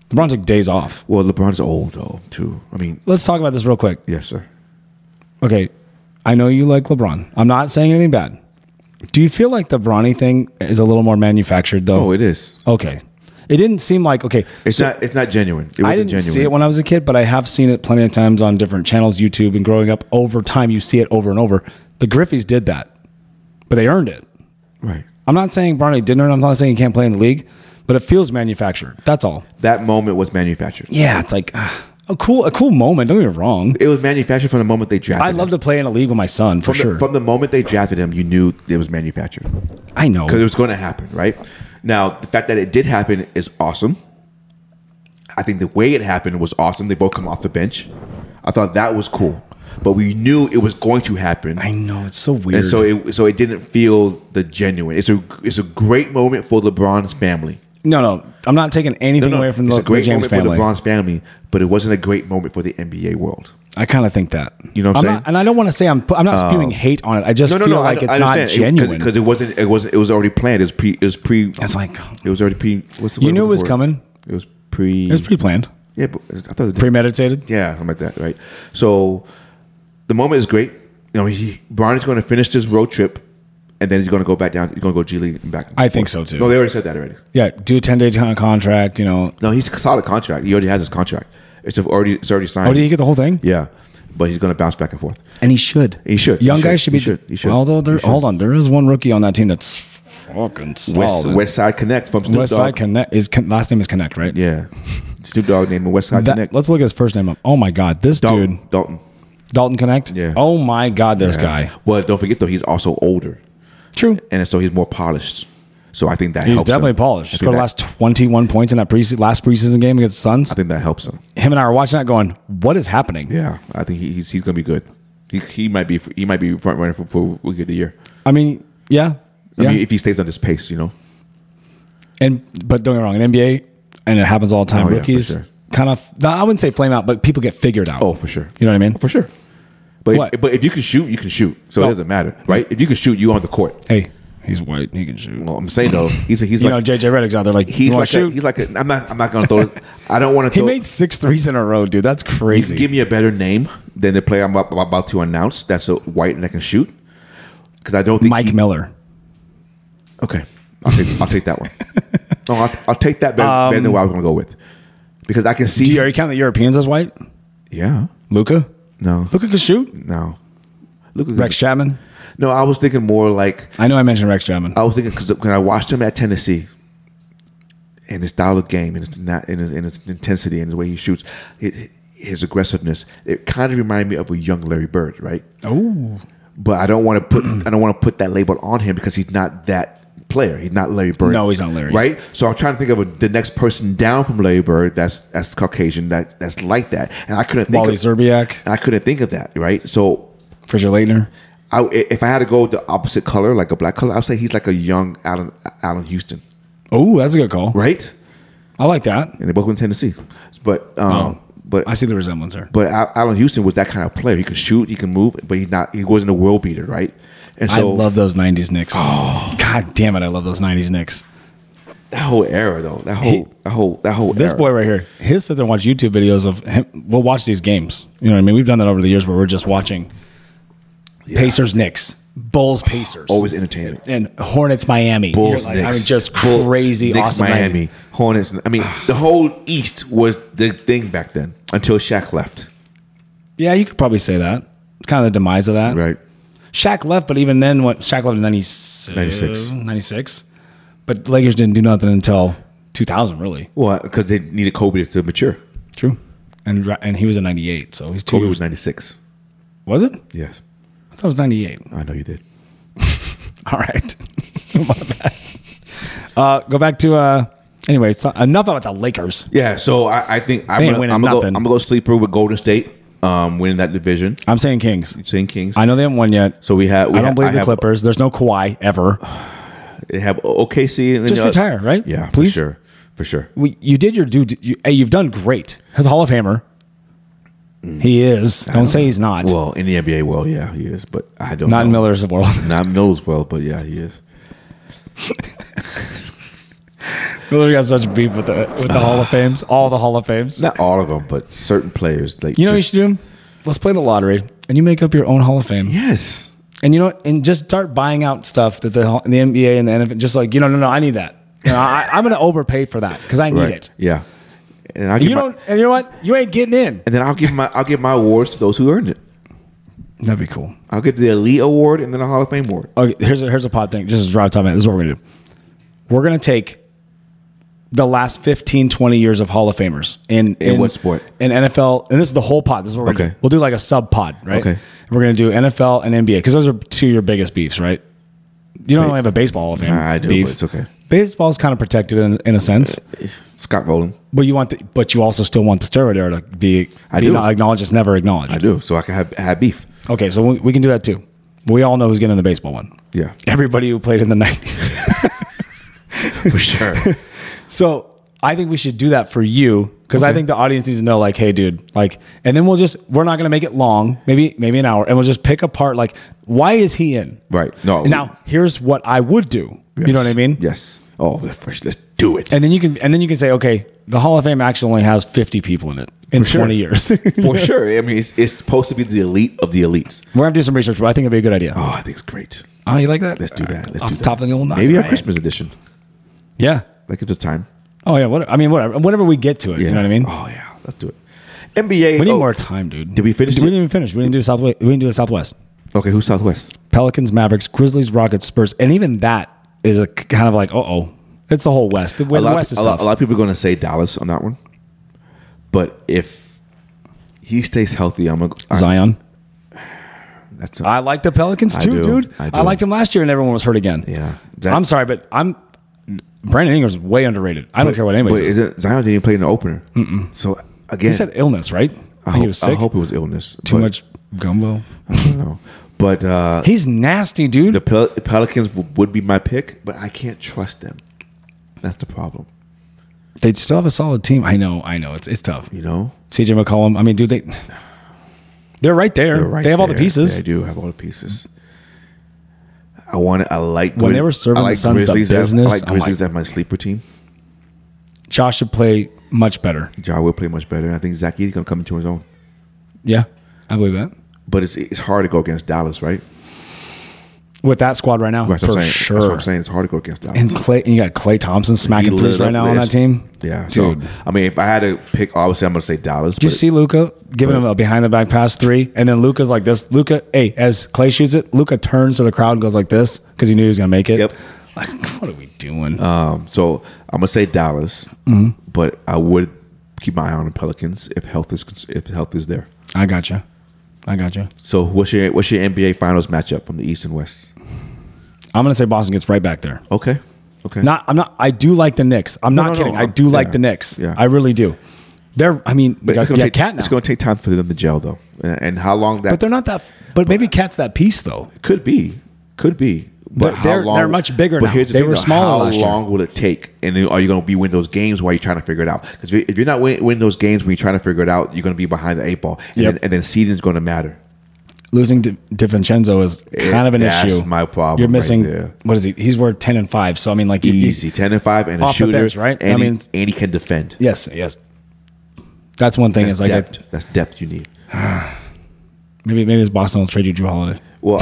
LeBron took days off. Well, LeBron's old though too. I mean, Let's talk about this real quick. yes, sir. Okay, I know you like LeBron. I'm not saying anything bad. Do you feel like the Bronny thing is a little more manufactured though? Oh, it is. Okay. It didn't seem like okay. It's so not. It's not genuine. It I wasn't didn't genuine. see it when I was a kid, but I have seen it plenty of times on different channels, YouTube, and growing up. Over time, you see it over and over. The Griffies did that, but they earned it. Right. I'm not saying Bronny didn't earn it. I'm not saying he can't play in the league, but it feels manufactured. That's all. That moment was manufactured. Yeah, it's like uh, a cool, a cool moment. Don't get me wrong. It was manufactured from the moment they drafted. I'd him. love to play in a league with my son for from sure. The, from the moment they drafted him, you knew it was manufactured I know. because it was going to happen, right? Now, the fact that it did happen is awesome. I think the way it happened was awesome. They both come off the bench. I thought that was cool, but we knew it was going to happen. I know it's so weird. And so it so it didn't feel the genuine. It's a it's a great moment for LeBron's family. no, no, I'm not taking anything away from it's the, a great the James moment family. for LeBron's family, but it wasn't a great moment for the N B A world. I kind of think that. You know what I'm saying? Not, and I don't want to say I'm. I'm not spewing hate on it. I just No, no, feel no. like I, it's I not understand. genuine. because it, it wasn't. It wasn't. It was already planned. It was pre. It was pre. it's like It was already pre. What's the you word knew it was before? coming. It was pre. It was pre-planned, Yeah, but I thought it was premeditated. Yeah, something like that, right? So the moment is great. You know, he Bronny's going to finish this road trip, and then he's going to go back down. He's going to go G League and back. And I think forth. so, too. No, they already said that already. Yeah, do a ten day contract. You know. No, he's a solid contract. He already has his contract. It's already it's already signed. Oh, did he get the whole thing? Yeah, but he's going to bounce back and forth. And he should. He should. Young He guys should. should be. He should. He should. Although there, He should. hold on, there is one rookie on that team that's fucking West, solid. West Side Connect from Snoop West Dogg. Side Connect is con- last name is Connect, right? Yeah, Snoop Dogg named him West Side That- Connect. let's look at his first name up. Oh my God, this Dalton. dude, Dalton. Dalton Connect. Yeah. Oh my God, this Yeah. guy. Well, don't forget though, he's also older, True. and so he's more polished. So I think that He's helps definitely him. polished. I He think scored the that- last twenty-one points in that pre- last preseason game against the Suns. I think that helps him. Him and I were watching that, going, "What is happening?" Yeah, I think he, he's he's gonna be good. He, he might be he might be front runner for, for Rookie of the Year. I mean, yeah, I yeah. mean, if he stays on this pace, you know. and but don't get me wrong, in N B A, and it happens all the time. Oh, yeah, for rookies sure. kind of, I wouldn't say flame out, but people get figured out. Oh, for sure. You know what I mean? For sure. But What? but if you can shoot, you can shoot. So Well- it doesn't matter, right? If you can shoot, you on the court. Hey, he's white. He can shoot. Well, I'm saying though, he's a, he's you like know, J J Redick's out there like, he's you wanna like a, shoot? he's like a, I'm not I'm not gonna throw. it. I don't want to He throw. made six threes in a row, dude. That's You can crazy. give me a better name than the player I'm about, about to announce. That's a white and that can shoot. Because I don't think Mike he- Miller. Okay, I'll take I'll take that one. No, I'll, I'll take that better, better than what I was gonna go with. Because I can see. Do you already count the Europeans as white? Yeah. Luca? No. Luca can shoot. No. Look at Rex Chapman? No, I was thinking more like I know I mentioned Rex Chapman. I was thinking because when I watched him at Tennessee, and his style of game, and his not and his, and his intensity, and the way he shoots, his, his aggressiveness, it kind of reminded me of a young Larry Bird, right? Oh. But I don't want to put I don't want to put that label on him because he's not that player. He's not Larry Bird. No, he's not Larry. Right? So I'm trying to think of a, the next person down from Larry Bird that's that's Caucasian that that's like that, and I couldn't think Wally of, Zerbiak, and I couldn't think of that. Right? So Fraser Leitner. I, if I had to go the opposite color, like a black color, I'd say he's like a young Allen Allen Houston, Oh, that's a good call. right? I like that. And they both went to Tennessee, but um, Oh. but I see the resemblance there. but Al- Allen Houston was that kind of player. He could shoot, he can move, but he's not. He wasn't a world beater, right? And I so love those nineties Knicks. God damn it, I love those nineties Knicks. that whole era, though, that whole He- that whole that whole This era. boy right here, he'll sit there and watch YouTube videos of him. We'll watch these games. You know what I mean? We've done that over the years where we're just watching Yeah. Pacers Knicks, Bulls Pacers, Always entertaining. and Hornets Miami. Bulls, You're like, Knicks, I mean, just Bull- crazy, Knicks, awesome Miami, nineties. Hornets. I mean, the whole East was the thing back then until Shaq left, Yeah, you could probably say that. Kind of the demise of that. right? Shaq left, but even then, what Shaq left in ninety-six, ninety-six. ninety-six. But the Lakers didn't do nothing until two thousand, really. Well, because they needed Kobe to mature. True. And and he was in ninety-eight, so he's two Kobe years. was ninety-six. Was it? Yes, I thought it was ninety-eight. I know you did. All right. My bad. Uh, go back to, uh, anyway, so enough about the Lakers. Yeah, so I, I think I'm They ain't gonna, winning I'm, gonna go, I'm nothing. gonna go sleeper with Golden State, um, winning that division. I'm saying Kings. Saying Kings. I know they haven't won yet. So we have. We I don't have, believe the have, Clippers. There's no Kawhi ever. They have O K C. And Just uh, retire, right? Yeah, Please? for sure, for sure. We, you did your due. You, hey, you've done great. As a Hall of Famer. He is. Don't say he's not. Well, in the N B A world, yeah, he is, but I don't. not know. in Miller's world. Not in Miller's world, but yeah, he is. We got such beef with the with the Hall of Fames, all the Hall of Fames. Not all of them, but certain players. Like You know what you just- should do? Let's play the lottery, and you make up your own Hall of Fame. Yes. And you know, what? And just start buying out stuff that the the N B A and the N F L just like you know, no, no, I need that. You know, I, I'm going to overpay for that because I need Right. it. Yeah. And I'll And give you my, don't, and you know what? You ain't getting in. and then I'll give my I'll give my awards to those who earned it. That'd be cool. I'll give the elite award and then a Hall of Fame award. Okay, here's a, here's a pod thing. Just as Rob talking about, this is what we're gonna do. We're gonna take the last fifteen, twenty years of Hall of Famers in In what sport? In N F L, and this is the whole pod. This is what we're Okay. gonna do. We'll do like a sub pod, right? Okay. We're gonna do N F L and N B A because those are two of your biggest beefs, right? You don't Wait. only have a baseball Hall of Fame. Nah, I do, beef. but it's okay. Baseball's kind of protected in, in a sense, Scott Rowland. but you want the, but you also still want the steroid era to be, I be do. not acknowledged as never acknowledged. I do, so I can have, have beef. Okay, so we, we can do that too. We all know who's getting the baseball one. Yeah, Everybody who played in the nineties. for sure. So I think we should do that for you because I Okay. think the audience needs to know, like, hey, dude, like, and then we'll just we're not gonna make it long, maybe maybe an hour, and we'll just pick apart like, why is he in? Right. No. And now here's what I would do. Yes. You know what I mean? Yes. Oh, first, let's do it. And then you can and then you can say, okay, the Hall of Fame actually only has fifty people in it in For sure. twenty years. For sure. I mean, it's, it's supposed to be the elite of the elites. We're gonna do some research, but I think it'd be a good idea. Oh, I think it's great. Oh, you like that? Let's do that. Let's Off do the that. top of the old nine, Maybe a right? Christmas edition. Yeah. Like it's a time. Oh yeah. What I mean, whatever. Whenever we get to it, Yeah. you know what I mean. Oh yeah. Let's do it. N B A. We need oh, more time, dude. Did we finish We it? didn't even finish. We didn't do Southwest. We didn't do the Southwest. Okay. Who's Southwest? Pelicans, Mavericks, Grizzlies, Rockets, Spurs, and even that is a kind of like, uh oh, it's the whole West. The, A the lot, West is a, lot, tough. a lot of people are going to say Dallas on that one. But if he stays healthy, I'm going to. Zion. That's I like the Pelicans I too, do. dude. I I, do. liked him last year, and everyone was hurt again. Yeah. That- I'm sorry, but I'm Brandon Ingram's way underrated. I don't care what anybody But says. isn't Zion didn't even play in the opener? Mm-mm. So again, He said illness, right? I, think hope, he was sick. I hope it was illness. Too but much gumbo. I don't know. But uh, He's nasty, dude. the Pel- Pelicans w- would be my pick, but I can't trust them. That's the problem. They still have a solid team. I know, I know. It's it's tough. You know, C J McCollum. I mean, dude, they they're right there. They're right they have all the there. pieces. They do have all the pieces. I want. it. I like When they were serving I like the Suns the Grizzlies as- business, I like I'm Grizzlies like- as my sleeper team. Josh should play much better. Ja will play much better. I think Zach Edey's gonna come into his own. Yeah, I believe that. But it's it's hard to go against Dallas, right? With that squad right now, That's what for I'm saying. sure. That's what I'm saying. It's hard to go against Dallas. And Clay, and you got Clay Thompson smacking He threes lit right up now on last- that team. Yeah, so Dude. I mean, if I had to pick, obviously I'm gonna say Dallas. Did you see Luca giving him a behind the back pass three, and then Luca's like this. Luca, hey, as Clay shoots it, Luca turns to the crowd and goes like this because he knew he was gonna make it. Yep. Like, what are we doing? Um, so I'm gonna say Dallas, Mm-hmm. but I would keep my eye on the Pelicans if health is if health is there. I got you. I got you. So what's your what's your N B A Finals matchup from the East and West? I'm gonna say Boston gets right back there. Okay, okay. Not, I'm not. I do like the Knicks. I'm No, not no, no, kidding. I I'm- do like yeah, the Knicks. yeah. I really do. They're. I mean, but you it's got, gonna you take got Cat now, it's gonna take time for them to gel though, and, and how long that? but they're not that. But maybe Cat's that piece though. Could be, could be. But They're- how they're- long, they're much bigger but now. here's the They thing, were though, smaller How last year. long will it take? And then are you going to be winning those games while you're trying to figure it out? Because if, you- if you're not win, winning those games when you're trying to figure it out, you're going to be behind the eight ball, and, Yep. then, and then seeding is going to matter. Losing Di- DiVincenzo is kind of an That's issue. my problem You're right missing. there. What is he? He's worth ten and five. So I mean, like he, Easy, ten and five, and a Off the shooter, bench, right? And, I he, mean- and he can defend. Yes, yes. That's one thing. That's Is like I, depth. That's depth you need. maybe maybe it's Boston will trade you Drew Holiday. Well,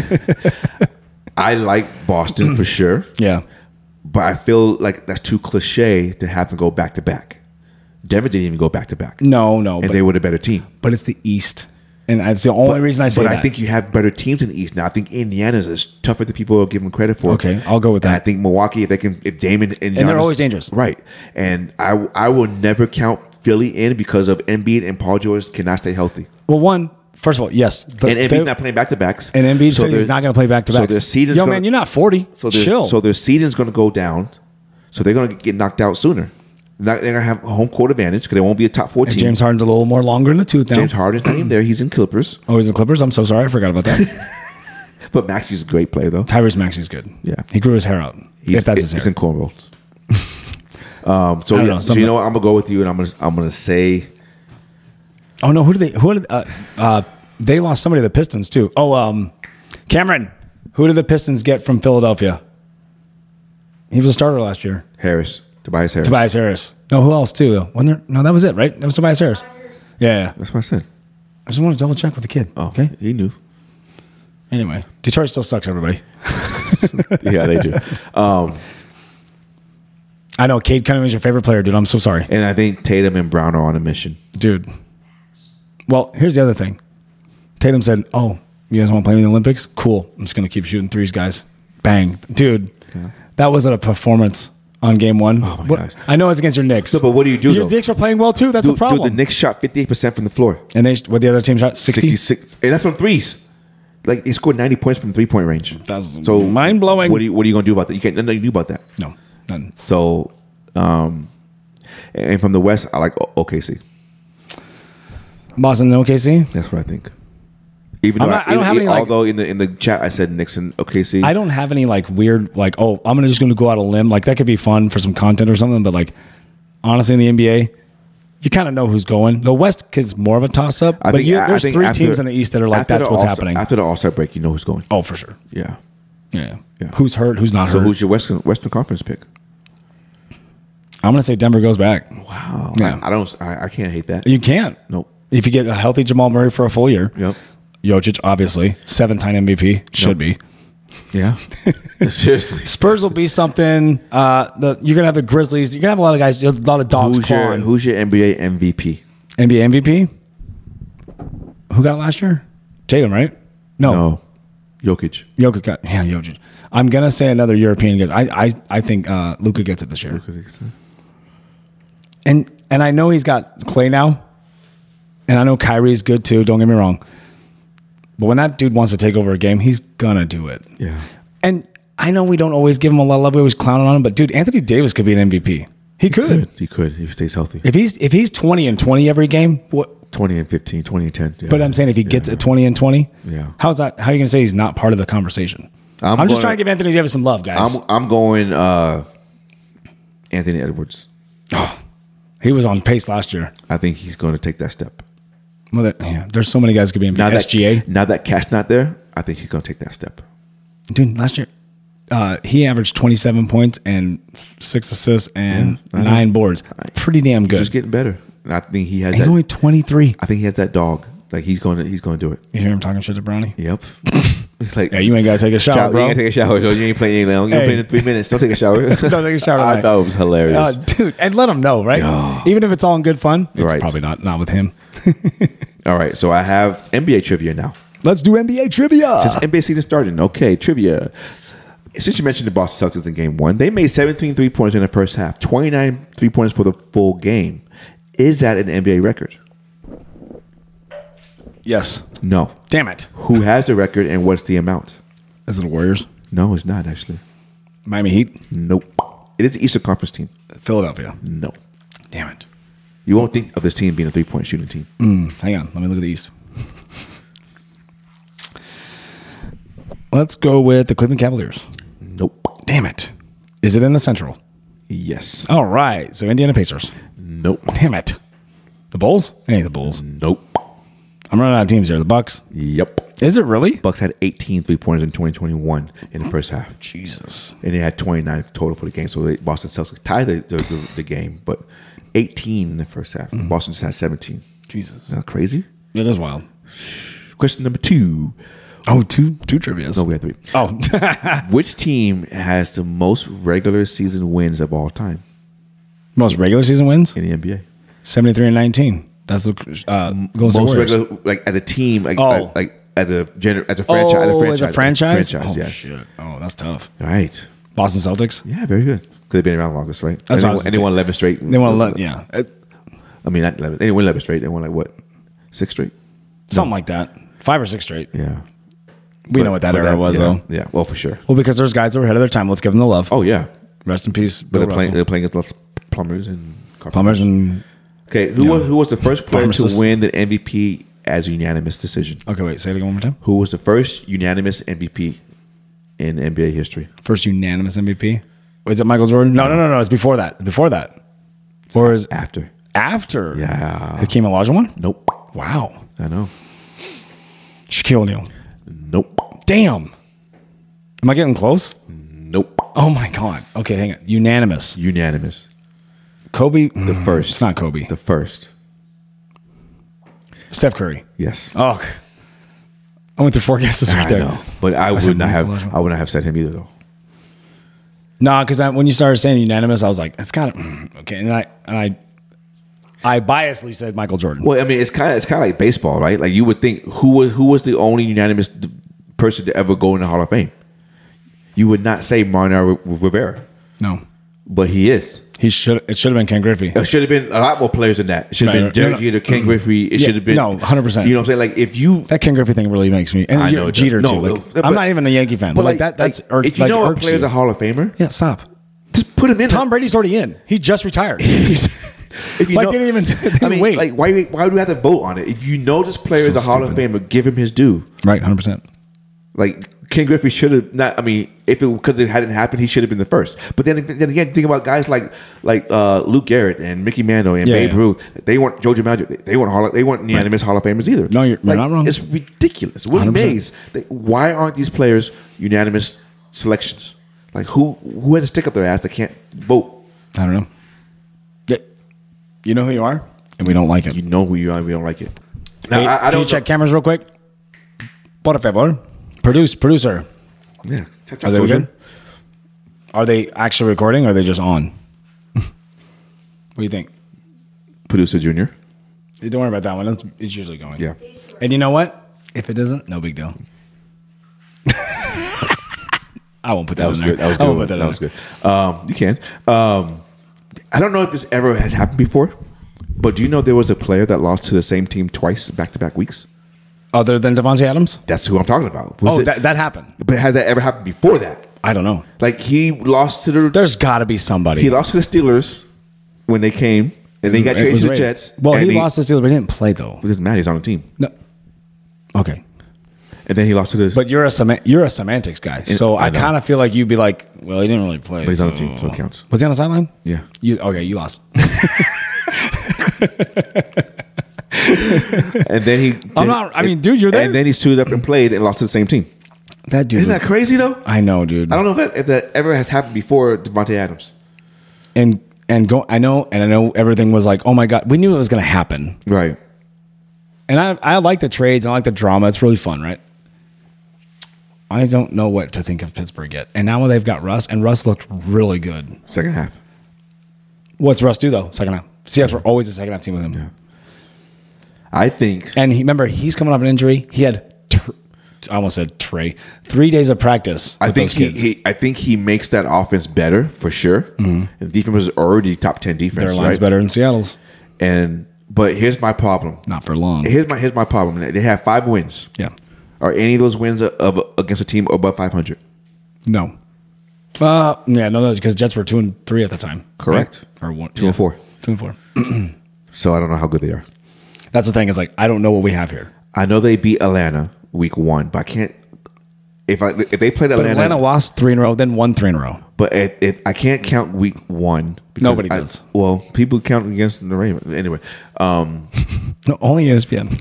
I, I like Boston for sure, Yeah. but I feel like that's too cliche to have to go back to back. Denver didn't even go back to back, No, no, and but, they were the better team. but it's the East, and that's the only reason I say but that. I think you have better teams in the East now. I think Indiana's is tougher than people give them credit for. Okay, I'll go with And that. I think Milwaukee, if they can, if Damon and, And they're Giannis- always dangerous. right? And I, I will never count Philly in because of Embiid and Paul George cannot stay healthy. well, one first of all, yes, the, And Embiid's they- not playing back to backs. and Embiid So said he's there's- not going to play back to So back. their seeding's Yo, gonna- man, you're not forty. So their, chill. So their seeding's going to go down. So they're going to get knocked out sooner. Not, they're going to have a home court advantage because they won't be a top four And team. James Harden's a little more longer in the tooth now. James Harden's not even there. He's in Clippers. Oh, he's in the Clippers. I'm so sorry. I forgot about that. But Maxi's a great player, though. Tyrese Maxey's good. Yeah. he grew his hair out. He's, if that's his it's hair. in cornrows. um, so, I don't yeah, know, so you know what? I'm gonna go with you, and I'm gonna I'm gonna say Oh no, who do they? Who did? Uh, uh, they lost somebody to the Pistons too. Oh, um, Cameron. Who did the Pistons get from Philadelphia? He was a starter last year. Harris. Tobias Harris. Tobias Harris. No, who else too? Though? Wasn't there? No, that was it, right? That was Tobias Harris. Yeah, yeah. That's what I said. I just want to double check with the kid. Oh, Okay. he knew. Anyway, Detroit still sucks, everybody. Yeah, they do. Um, I know Cade Cunningham's your favorite player, dude. I'm so sorry, and I think Tatum and Brown are on a mission. dude. Well, here's the other thing. Tatum said, "Oh, you guys want to play in the Olympics? Cool. I'm just gonna keep shooting threes, guys. Bang, dude. Yeah. That wasn't a performance on game one. Oh, my What- gosh. I know it's against your Knicks. No, but what do you do, Your though? Knicks are playing well too. That's Dude, the problem. dude, the Knicks shot fifty-eight percent from the floor. and they, what the other team shot? sixty. sixty-six. And that's from threes. Like, he scored ninety points from three-point range. That's so mind-blowing. What are you, what are you going to do about that? You can't, nothing you can do about that. No, none. So, um, and from the West, I like O- OKC. Boston and O K C. That's what I think. Even I'm though, not- I, I don't have even- any, like- although in the in the chat I said Knicks and O K C. I don't have any like weird like oh I'm gonna just gonna go out on a limb like that could be fun for some content or something, but like honestly in the N B A you kind of know who's going. The West is more of a toss up, I but think, you, I there's think three after- teams in the East that are like after that's the what's All-Star- happening. After the All Star break, you know who's going. Oh, for sure. Yeah. Yeah. Yeah. Who's hurt? Who's not So hurt? who's your Western Western Conference pick? I'm gonna say Denver goes back. Wow. Yeah. I, I don't. I, I can't hate that. You can't. Nope. If you get a healthy Jamal Murray for a full year. Yep. Jokic, obviously, seven-time M V P should Yep. be. Yeah. Seriously. Spurs will be something. Uh, the you're gonna have the Grizzlies. You're gonna have a lot of guys. A lot of dogs Who's your clawing. Who's your N B A M V P? N B A M V P. Who got it last year? Tatum, right? No, No. Jokic. Jokic got. Yeah, Jokic. I'm gonna say another European guy. I I I think uh, Luka gets it this year. And and I know he's got Clay now, and I know Kyrie's good too. Don't get me wrong. But when that dude wants to take over a game, he's gonna do it. Yeah. And I know we don't always give him a lot of love. We always clown on him, but dude, Anthony Davis could be an M V P. He could. He could. He stays healthy. If he's if he's twenty and twenty every game, what? twenty and fifteen, twenty and ten. Yeah. But I'm saying if he gets Yeah. a twenty and twenty, Yeah. how's that? How are you gonna say he's not part of the conversation? I'm, I'm just gonna- trying to give Anthony Davis some love, guys. I'm I'm going uh, Anthony Edwards. He was on pace last year. I think he's going to take that step. Well, that, yeah, there's so many guys could be in Now S G A. that now that Cat's not there, I think he's going to take that step. Dude, last year uh, he averaged twenty-seven points and six assists and Yeah, I know. nine boards. Pretty damn good. Just getting better, and I think he has. He's that, only twenty-three. I think he has that dog. Like he's going to he's going to do it. You hear him talking shit to Brownie? Yep. It's like Yeah, you ain't gotta take a shower, shower, bro. You ain't take a shower. So you ain't playing any long. You Hey. ain't playing in three minutes. Don't take a shower. Don't take a shower I tonight. thought it was hilarious. Uh, dude, and let him know, right? Yeah. Even if it's all in good fun, it's Right. probably not not with him. All right, so I have N B A trivia now. Let's do N B A trivia. Since N B A season started, okay, trivia. Since you mentioned the Boston Celtics in game one, they made seventeen three-pointers in the first half, twenty-nine three-pointers for the full game. Is that an N B A record? Yes. No. Damn it. Who has the record and what's the amount? Is it the Warriors? No, it's not actually. Miami Heat? Nope. It is the Eastern Conference team. Philadelphia. No. Damn it. You won't think of this team being a three-point shooting team. Mm, hang on. Let me look at the East. Let's go with the Cleveland Cavaliers. Nope. Damn it. Is it in the Central? Yes. All right. So Indiana Pacers. Nope. Damn it. The Bulls? It ain't the Bulls. Nope. I'm running out of teams here. The Bucks. Yep. Is it really? Bucks had eighteen three-pointers in twenty twenty-one in the first half. Jesus. And they had twenty-nine total for the game. So they, Boston Celtics tied the, the, the, the game, but eighteen in the first half. Boston just had seventeen. Jesus. Isn't that crazy? It is wild. Question number two. Oh, two two trivias. No, we have three. Oh. Which team has the most regular season wins of all time Most regular season wins? in the N B A? seventy-three and nineteen. That's the uh, Golden State Most Warriors. regular, like as a team, like Oh. like, like as a gener- as a franchise, as a Oh, franchise, as a franchise? franchise, Oh, yes. shit. Oh, that's tough. Right. Boston Celtics? Yeah, very good. Because they've been around longest, right? That's and what I they, was won- and they won eleven straight. They want to let, yeah. Uh, I mean, not eleven. They won eleven straight. They won like what, six straight? Something like that. Five or six straight. Yeah. We But- know what that but era was, yeah, though. Yeah, well, for sure. Well, because there's guys that were ahead of their time. Let's give them the love. Oh yeah, Rest in peace, but Bill they're playing. Russell. They're playing against lots of plumbers and carpenters. Plumbers and... Okay, who Yeah. was who was the first player Pharmacists. to win the M V P as a unanimous decision? Okay, wait. Say it again one more time. Who was the first unanimous M V P in N B A history? First unanimous M V P? Was it Michael Jordan? No, no, no, no. It's before that. Before that. Or is After. after? Yeah. Hakeem Olajuwon? Nope. Wow. I know. Shaquille O'Neal. Nope. Damn. Am I getting close? Nope. Oh my God. Okay, hang on. Unanimous. Unanimous. Kobe. The first. It's not Kobe. The first. Steph Curry. Yes. Oh, I went through four guesses right I there. know, but I, would said not have. Michelangelo. I would not have said him either, though. Nah, because when you started saying unanimous, I was like, it's got to okay. And I and I, I biasly said Michael Jordan. Well, I mean, it's kind of it's kind of like baseball, right? Like you would think who was who was the only unanimous d- person to ever go in the Hall of Fame? You would not say Mariano Rivera, No, but he is. he should. It should have been Ken Griffey. It should have been a lot more players than that. It should have Right, been right. Derek No, no. Jeter, Ken Griffey. It Yeah, should have been no, one hundred percent. You know what I'm saying? Like if you, That Ken Griffey thing really makes me. And I you're know it Jeter does. too. No, Like, but- I'm not even a Yankee fan, but, like, that. That's like, if you like, know a irks player's you. a Hall of Famer, Yeah, stop. just put him in. Tom Brady's already in. He just retired. If you Like, know, they didn't even- they I didn't mean, wait. like why? Why do we have to vote on it? If you know this player So is a Hall of stupid. Famer, give him his due. Right, one hundred percent. Like Ken Griffey should have not. I mean, if it because it hadn't happened, he should have been the first. But then, then again, think about guys like like uh, Luke Garrett and Mickey Mantle and Yeah, Babe yeah. Ruth. They weren't Joe DiMaggio. They weren't Hall. Of, they weren't unanimous Hall of Famers either. No, you're- you're Like, not wrong. It's ridiculous. Willie one hundred percent. Mays. They, why aren't these players unanimous selections? Like who who has a stick up their ass that can't vote? I don't know. Yeah. You know who you are, and we don't like it. You know who you are. We don't like it. Now, Hey, I, I can don't you check cameras real quick? Por favor. Produce, producer. Yeah. Check Are they producer. good? Are they actually recording or are they just on? What do you think? Producer Junior. Hey, don't worry about that one. It's, it's usually going. Yeah. And you know what? If it isn't, no big deal. I won't put that, That was in there. good. That was I good. won't one. put that That in was there. good. Um, you can. Um, I don't know if this ever has happened before, but do you know there was a player that lost to the same team twice back to back weeks? Other than Devontae Adams? That's who I'm talking about. Was Oh, it- that, that happened. but has that ever happened before that? I don't know. Like he lost to the There's got to be somebody. he lost to the Steelers when they came, and then he got It traded was to the Raiders. Jets. Well, and he, lost to Steelers, but he didn't play though. It doesn't matter. He's on the team, No. Okay. and then he lost to the. But you're a sema- you're a semantics guy, so I I, know. kind of feel like you'd be like, well, he didn't really play. But he's on the so- team, so it counts. Was he on the sideline? Yeah. You okay? You lost. and then he. I'm not- I mean, dude, you're there. And then he suited up and played and lost to the same team. That dude. Isn't was- that crazy though? I know, dude. I don't know if that, if that ever has happened before Devontae Adams. and and go. I know, and I know everything was like, oh my god, we knew it was going to happen. Right. And I I like the trades. I like the drama. It's really fun, right? I don't know what to think of Pittsburgh yet. And now they've got Russ, and Russ looked really good. Second half. What's Russ do though? Second half. Seahawks were always a second half team with him. Yeah. I think And he remember he's coming off an injury. He had tr- I almost said Trey three days of practice. I with think those he, kids. he I think he makes that offense better for sure. Mm-hmm. The defense was already top ten defense. Their line's right? better than Seattle's. And but here's my problem. Not for long. Here's my here's my problem. They have five wins. Yeah. Are any of those wins of, of against a team above five hundred? No. Uh, yeah, no, no, because Jets were two and three at the time. Correct. Right? Or one, Two and four. Two and four. So I don't know how good they are. That's the thing. Is like I don't know what we have here. I know they beat Atlanta week one, but I can't. If I if they played But Atlanta, Atlanta lost three in a row, then won three in a row. but it, it, I can't count week one. because Nobody I- does. Well, people count against the Ravens anyway. Um, No, only E S P N.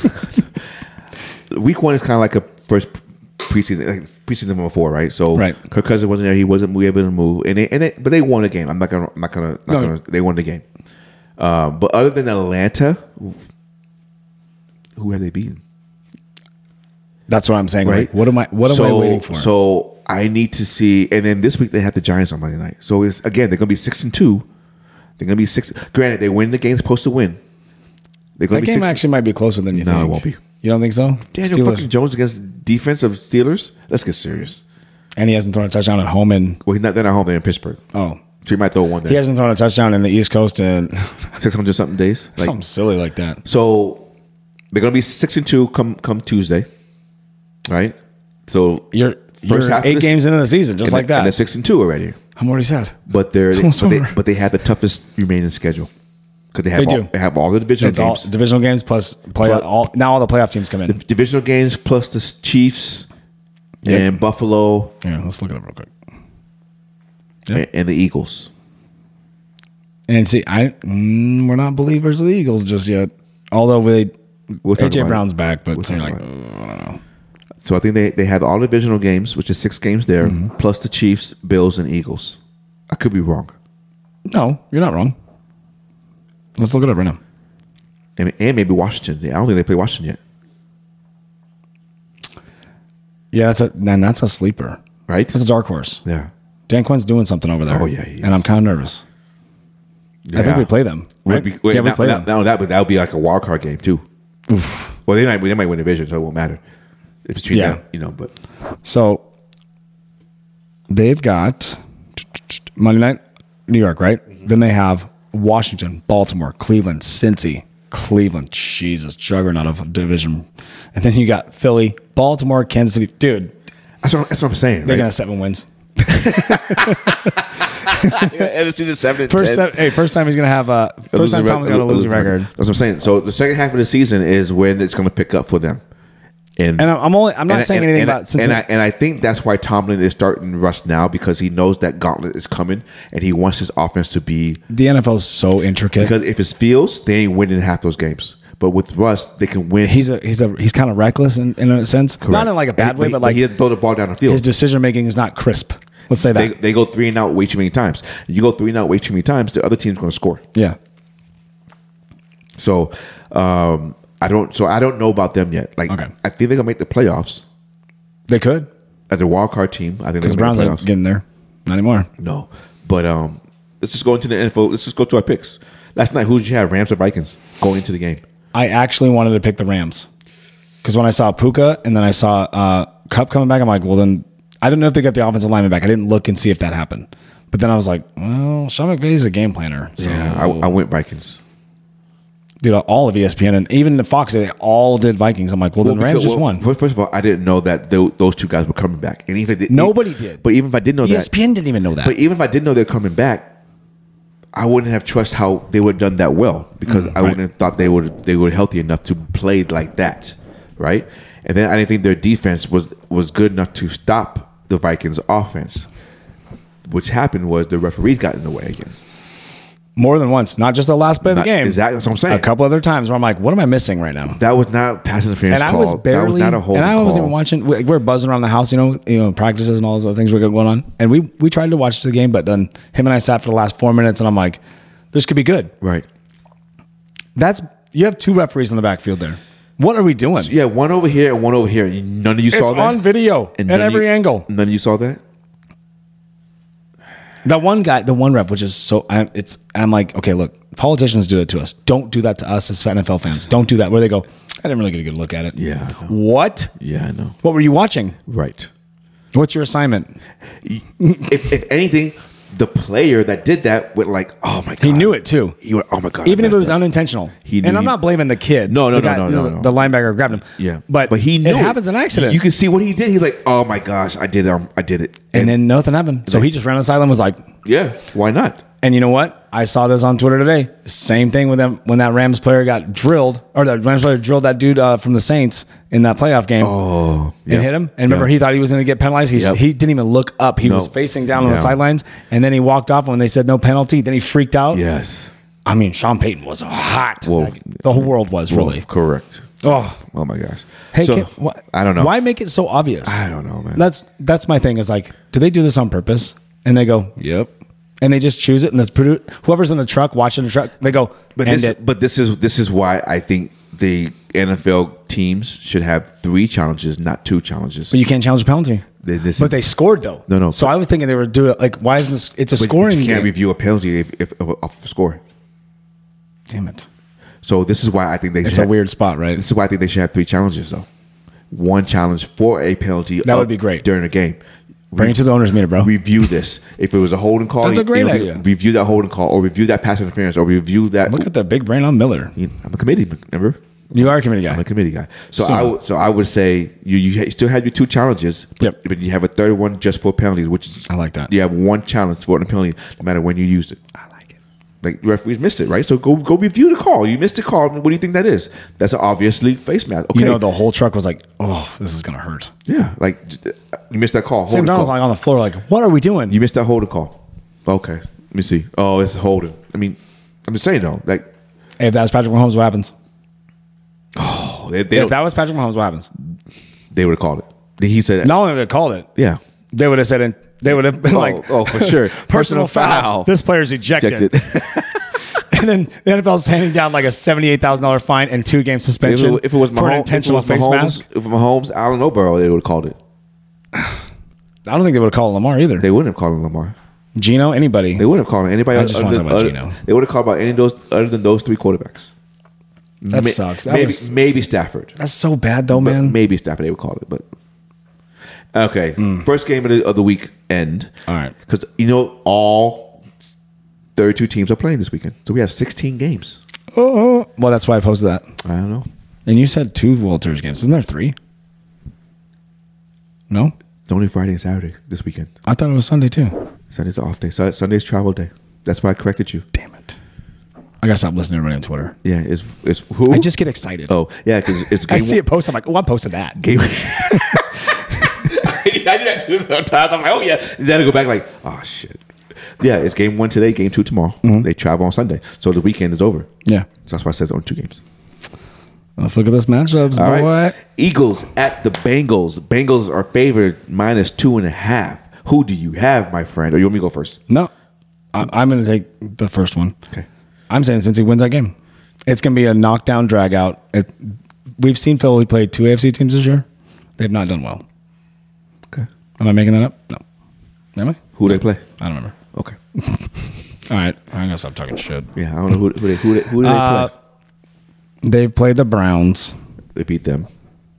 week one is kind of like a first preseason, like preseason number four, right? So, Right. Kirk Cousins wasn't there; he wasn't able to move, and they, and they, but they won a game. I'm not gonna, I'm not gonna, not No. gonna. They won the game. Um, but other than Atlanta, who have they beaten? That's what I'm saying. Right? Like, what am I? What am so, I waiting for? So I need to see, and then this week they have the Giants on Monday night. So it's again they're gonna be six and two. They're gonna be six. Granted, they win the game supposed to win. They're gonna that be game six. actually might be closer than you No, think. it won't be. You don't think so? Daniel Steelers. fucking Jones against defense of Steelers. Let's get serious. And he hasn't thrown a touchdown at home in Well, he's not. They're not home. They're in Pittsburgh. oh, So he might throw one there. he hasn't thrown a touchdown in the East Coast in six hundred something days. Like, something silly like that. so they're gonna be six and two come come Tuesday, right? So You're First you're half of eight the- games into the season, just and like they- and they're that. six and two already. I'm already sad. But they're It's they, almost but, they, over. but they have the toughest remaining schedule because they have They all, do. they have all the divisional It's all games, divisional games plus play Plus- all. Now all the playoff teams come in. divisional games plus the Chiefs Yep. and Buffalo Yeah, let's look it up real quick. and, and the Eagles. And see, I mm, we're not believers of the Eagles just yet. Although they We'll talk A J about it. Brown's back, but We'll so you're talk like, about it. "Oh, I don't know. So I think they, they have all divisional games, which is six games there, Mm-hmm. plus the Chiefs, Bills, and Eagles. I could be wrong. No, you're not wrong. Let's look it up right now. And, and maybe Washington. Yeah, I don't think they play Washington yet. Yeah, that's a man. That's a sleeper, Right? That's a dark horse. Yeah. Dan Quinn's doing something over there. Oh, yeah, he and I'm kind of nervous. yeah. I think we play them. Would Right? be- wait, yeah, we now- play now- them. now that would that would be like a wild card game too. Well, they might they might win division, so it won't matter. It's between Yeah. them, you know. But So they've got Monday night, New York, right? Mm-hmm. Then they have Washington, Baltimore, Cleveland, Cincy, Cleveland. Jesus, juggernaut of a division. And then you got Philly, Baltimore, Kansas City. Dude, that's what, that's what I'm saying. they're right? gonna have seven wins. and it's either seven and First, ten. se- hey, first time he's gonna have a first time Tom's got a losing record. That's what I'm saying. So the second half of the season is when it's going to pick up for them. And And I'm only I'm not and- saying and- anything and- about since and I, and I think that's why Tomlin is starting Russ now, because he knows that gauntlet is coming and he wants his offense to be, the N F L is so intricate. because if it's Fields, they ain't winning half those games. But with Russ, they can win. He's a he's a he's kind of reckless in, in a sense, not in like a bad And- way, he- but like he doesn't throw the ball down the field. his decision making is not crisp. Let's say they, that. they go three and out way too many times. You go three and out way too many times, the other team's going to score. Yeah. So um, I don't. So I don't know about them yet. Like Okay. I think they're gonna make the playoffs They could. as a wild card team. I think they're Because the gonna Browns make the aren't playoffs. getting there. Not anymore. No, but um, let's just go into the info. Let's just go to our picks. Last night, who did you have? Rams or Vikings going into the game? I actually wanted to pick the Rams. Because when I saw Puka and then I saw uh, Cup coming back, I'm like, well, then I didn't know if they got the offensive lineman back. I didn't look and see if that happened. But then I was like, well, Sean McVay's a game planner. So, Yeah, I, I went Vikings. dude, all of E S P N and even the Fox, they all did Vikings. I'm like, well, then Well, Rams because- just well, won. First, first of all, I didn't know that tho- those two guys were coming back, and even if they did, Nobody did. But even if I did know E S P N that, didn't even know that. but even if I did know they're coming back, I wouldn't have trust how they would have done that well, because I wouldn't have thought they would they were healthy enough to play like that, right? And then I didn't think their defense was was good enough to stop the Vikings' offense. Which happened was the referees got in the way again. More than once, not just the last play of the Not- game. exactly, that's what I'm saying. A couple other times where I'm like, what am I missing right now? That was not pass interference And I call. was barely, that was not a holding and I wasn't call. even watching. We, we were buzzing around the house, you know, you know, practices and all those other things were going on. And we we tried to watch the game, but then him and I sat for the last four minutes, and I'm like, this could be good. Right. That's you have two referees in the backfield there. What are we doing? Yeah, one over here and one over here. None of you saw It's that? on video And at none of every you- angle. None of you saw that? That one guy, the one rep, which is so, I'm, it's. I'm like, okay, look, politicians do that to us. Don't do that to us as N F L fans. Don't do that. Where they go, I didn't really get a good look at it. Yeah, I know. What? Yeah, I know. What were you watching? Right. What's your assignment? if, if anything, the player that did that went like, oh my God. He knew it too. He went, oh my God. Even I if it was messed up. unintentional. He knew and I'm he- not blaming the kid. No, no, the no, guy- no, no, the, no. the linebacker grabbed him. Yeah. but but he knew it happens in accident. You can see what he did. He's like, oh my gosh, I did it. Um, I did it. and then nothing happened. So he just ran on the sideline and was like, yeah, why not? and you know what? I saw this on Twitter today. Same thing with them when that Rams player got drilled, or the Rams player drilled that dude uh, from the Saints in that playoff game. Oh, And yeah. hit him. And remember, Yeah. he thought he was going to get penalized. He, Yep. he didn't even look up. He No. was facing down on the Yeah. sidelines. And then he walked off. And when they said no penalty, then he freaked out. Yes. I mean, Sean Payton was hot. Well, Like, the whole world was Well, really. correct. Oh, Oh my gosh. hey, So, can, wh- I don't know. Why make it so obvious? I don't know, man. That's that's my thing. Is like, do they do this on purpose? And they go, yep. And they just choose it. And the produ- whoever's in the truck watching the truck, they go, But end this, it. but this is this is why I think the N F L teams should have three challenges, not two challenges. But you can't challenge a penalty. Th- this but is- they scored though. No, no. So I was thinking they were doing it like, why isn't this? It's a But scoring you can't game. review a penalty if, if off a score. Damn it! So this is why I think they It's should a have, weird spot, right? This is why I think they should have three challenges though. One challenge for a penalty. That would up be great. during a game. Bring it to the owners' meeting, bro. Review this. If it was a holding call, That's a great you know, idea. Review that holding call, or review that pass interference, or review that. Look at the big brain on Miller. I'm a committee member. You are a committee I'm guy. a committee guy. So So- I would so I would say you you ha- still have your two challenges, but, Yep. but you have a third one just for penalties, which is I like that. You have one challenge for the penalty, no matter when you used it. I like it. Like the referees missed it, right? So go go review the call. You missed the call. What do you think that is? That's obviously face mask. Okay. You know, the whole truck was like, "Oh, this is gonna hurt." yeah, like j- you missed that call. Sam Holding Donald's call. like on the floor, like, "What are we doing?" You missed that holding call. Okay, let me see. Oh, it's holding. I mean, I'm just saying though. Like, Hey, if that was Patrick Mahomes, what happens? oh, they they, If don't- that was Patrick Mahomes, what happens? they would have called it. He said, Not only would they called it, yeah. they would have said it. They would have been Oh, like, oh, for sure. personal foul. This player's ejected. Ejected. And then the N F L is handing down like a seventy-eight thousand dollars fine and two game If suspension it, if it was for Mahomes, an intentional if it was face Mahomes, mask. if it was Mahomes, Allen or Burrow, they would have called it. I don't think they would have called Lamar either. They wouldn't have called him Lamar. Gino, anybody. They wouldn't have called him anybody. I just other want to than, talk about other- Gino. They would have called about any of those other than those three quarterbacks. That Ma- sucks. That maybe was- maybe Stafford. That's so bad though, But man. maybe Stafford they would call it. But okay, first game of the, of the week end. All right. because you know all thirty-two teams are playing this weekend, so we have sixteen games. Oh, well, that's why I posted that. I don't know. And you said two World Series games. Isn't there three? No? It's only Friday and Saturday this weekend. I thought it was Sunday too. Sunday's off day. So Sunday's travel day. That's why I corrected you. Damn it. I gotta stop listening to everybody on Twitter. Yeah, it's it's who? I just get excited. oh yeah, because it's game I see one- a post. I'm like, oh, I'm posting that. game. I do that too sometimes. I'm like, oh yeah. Then I go back like, oh shit. Yeah, it's game one today, game two tomorrow. Mm-hmm. They travel on Sunday, so the weekend is over. Yeah. So that's why I said on two games. Let's look at this matchups, All boy. right. Eagles at the Bengals. Bengals are favored minus two and a half. Who do you have, my friend? Or you want me to go first? No, I, I'm going to take the first one. Okay. I'm saying since he wins that game, it's going to be a knockdown drag out. It, we've seen Philly play two A F C teams this year. They've not done well. Okay. Am I making that up? No. Am I? Who they play? I don't remember. Okay. All right. I'm going to stop talking shit. Yeah, I don't know who who they who they, who do they Uh, play. They've played the Browns. They beat them.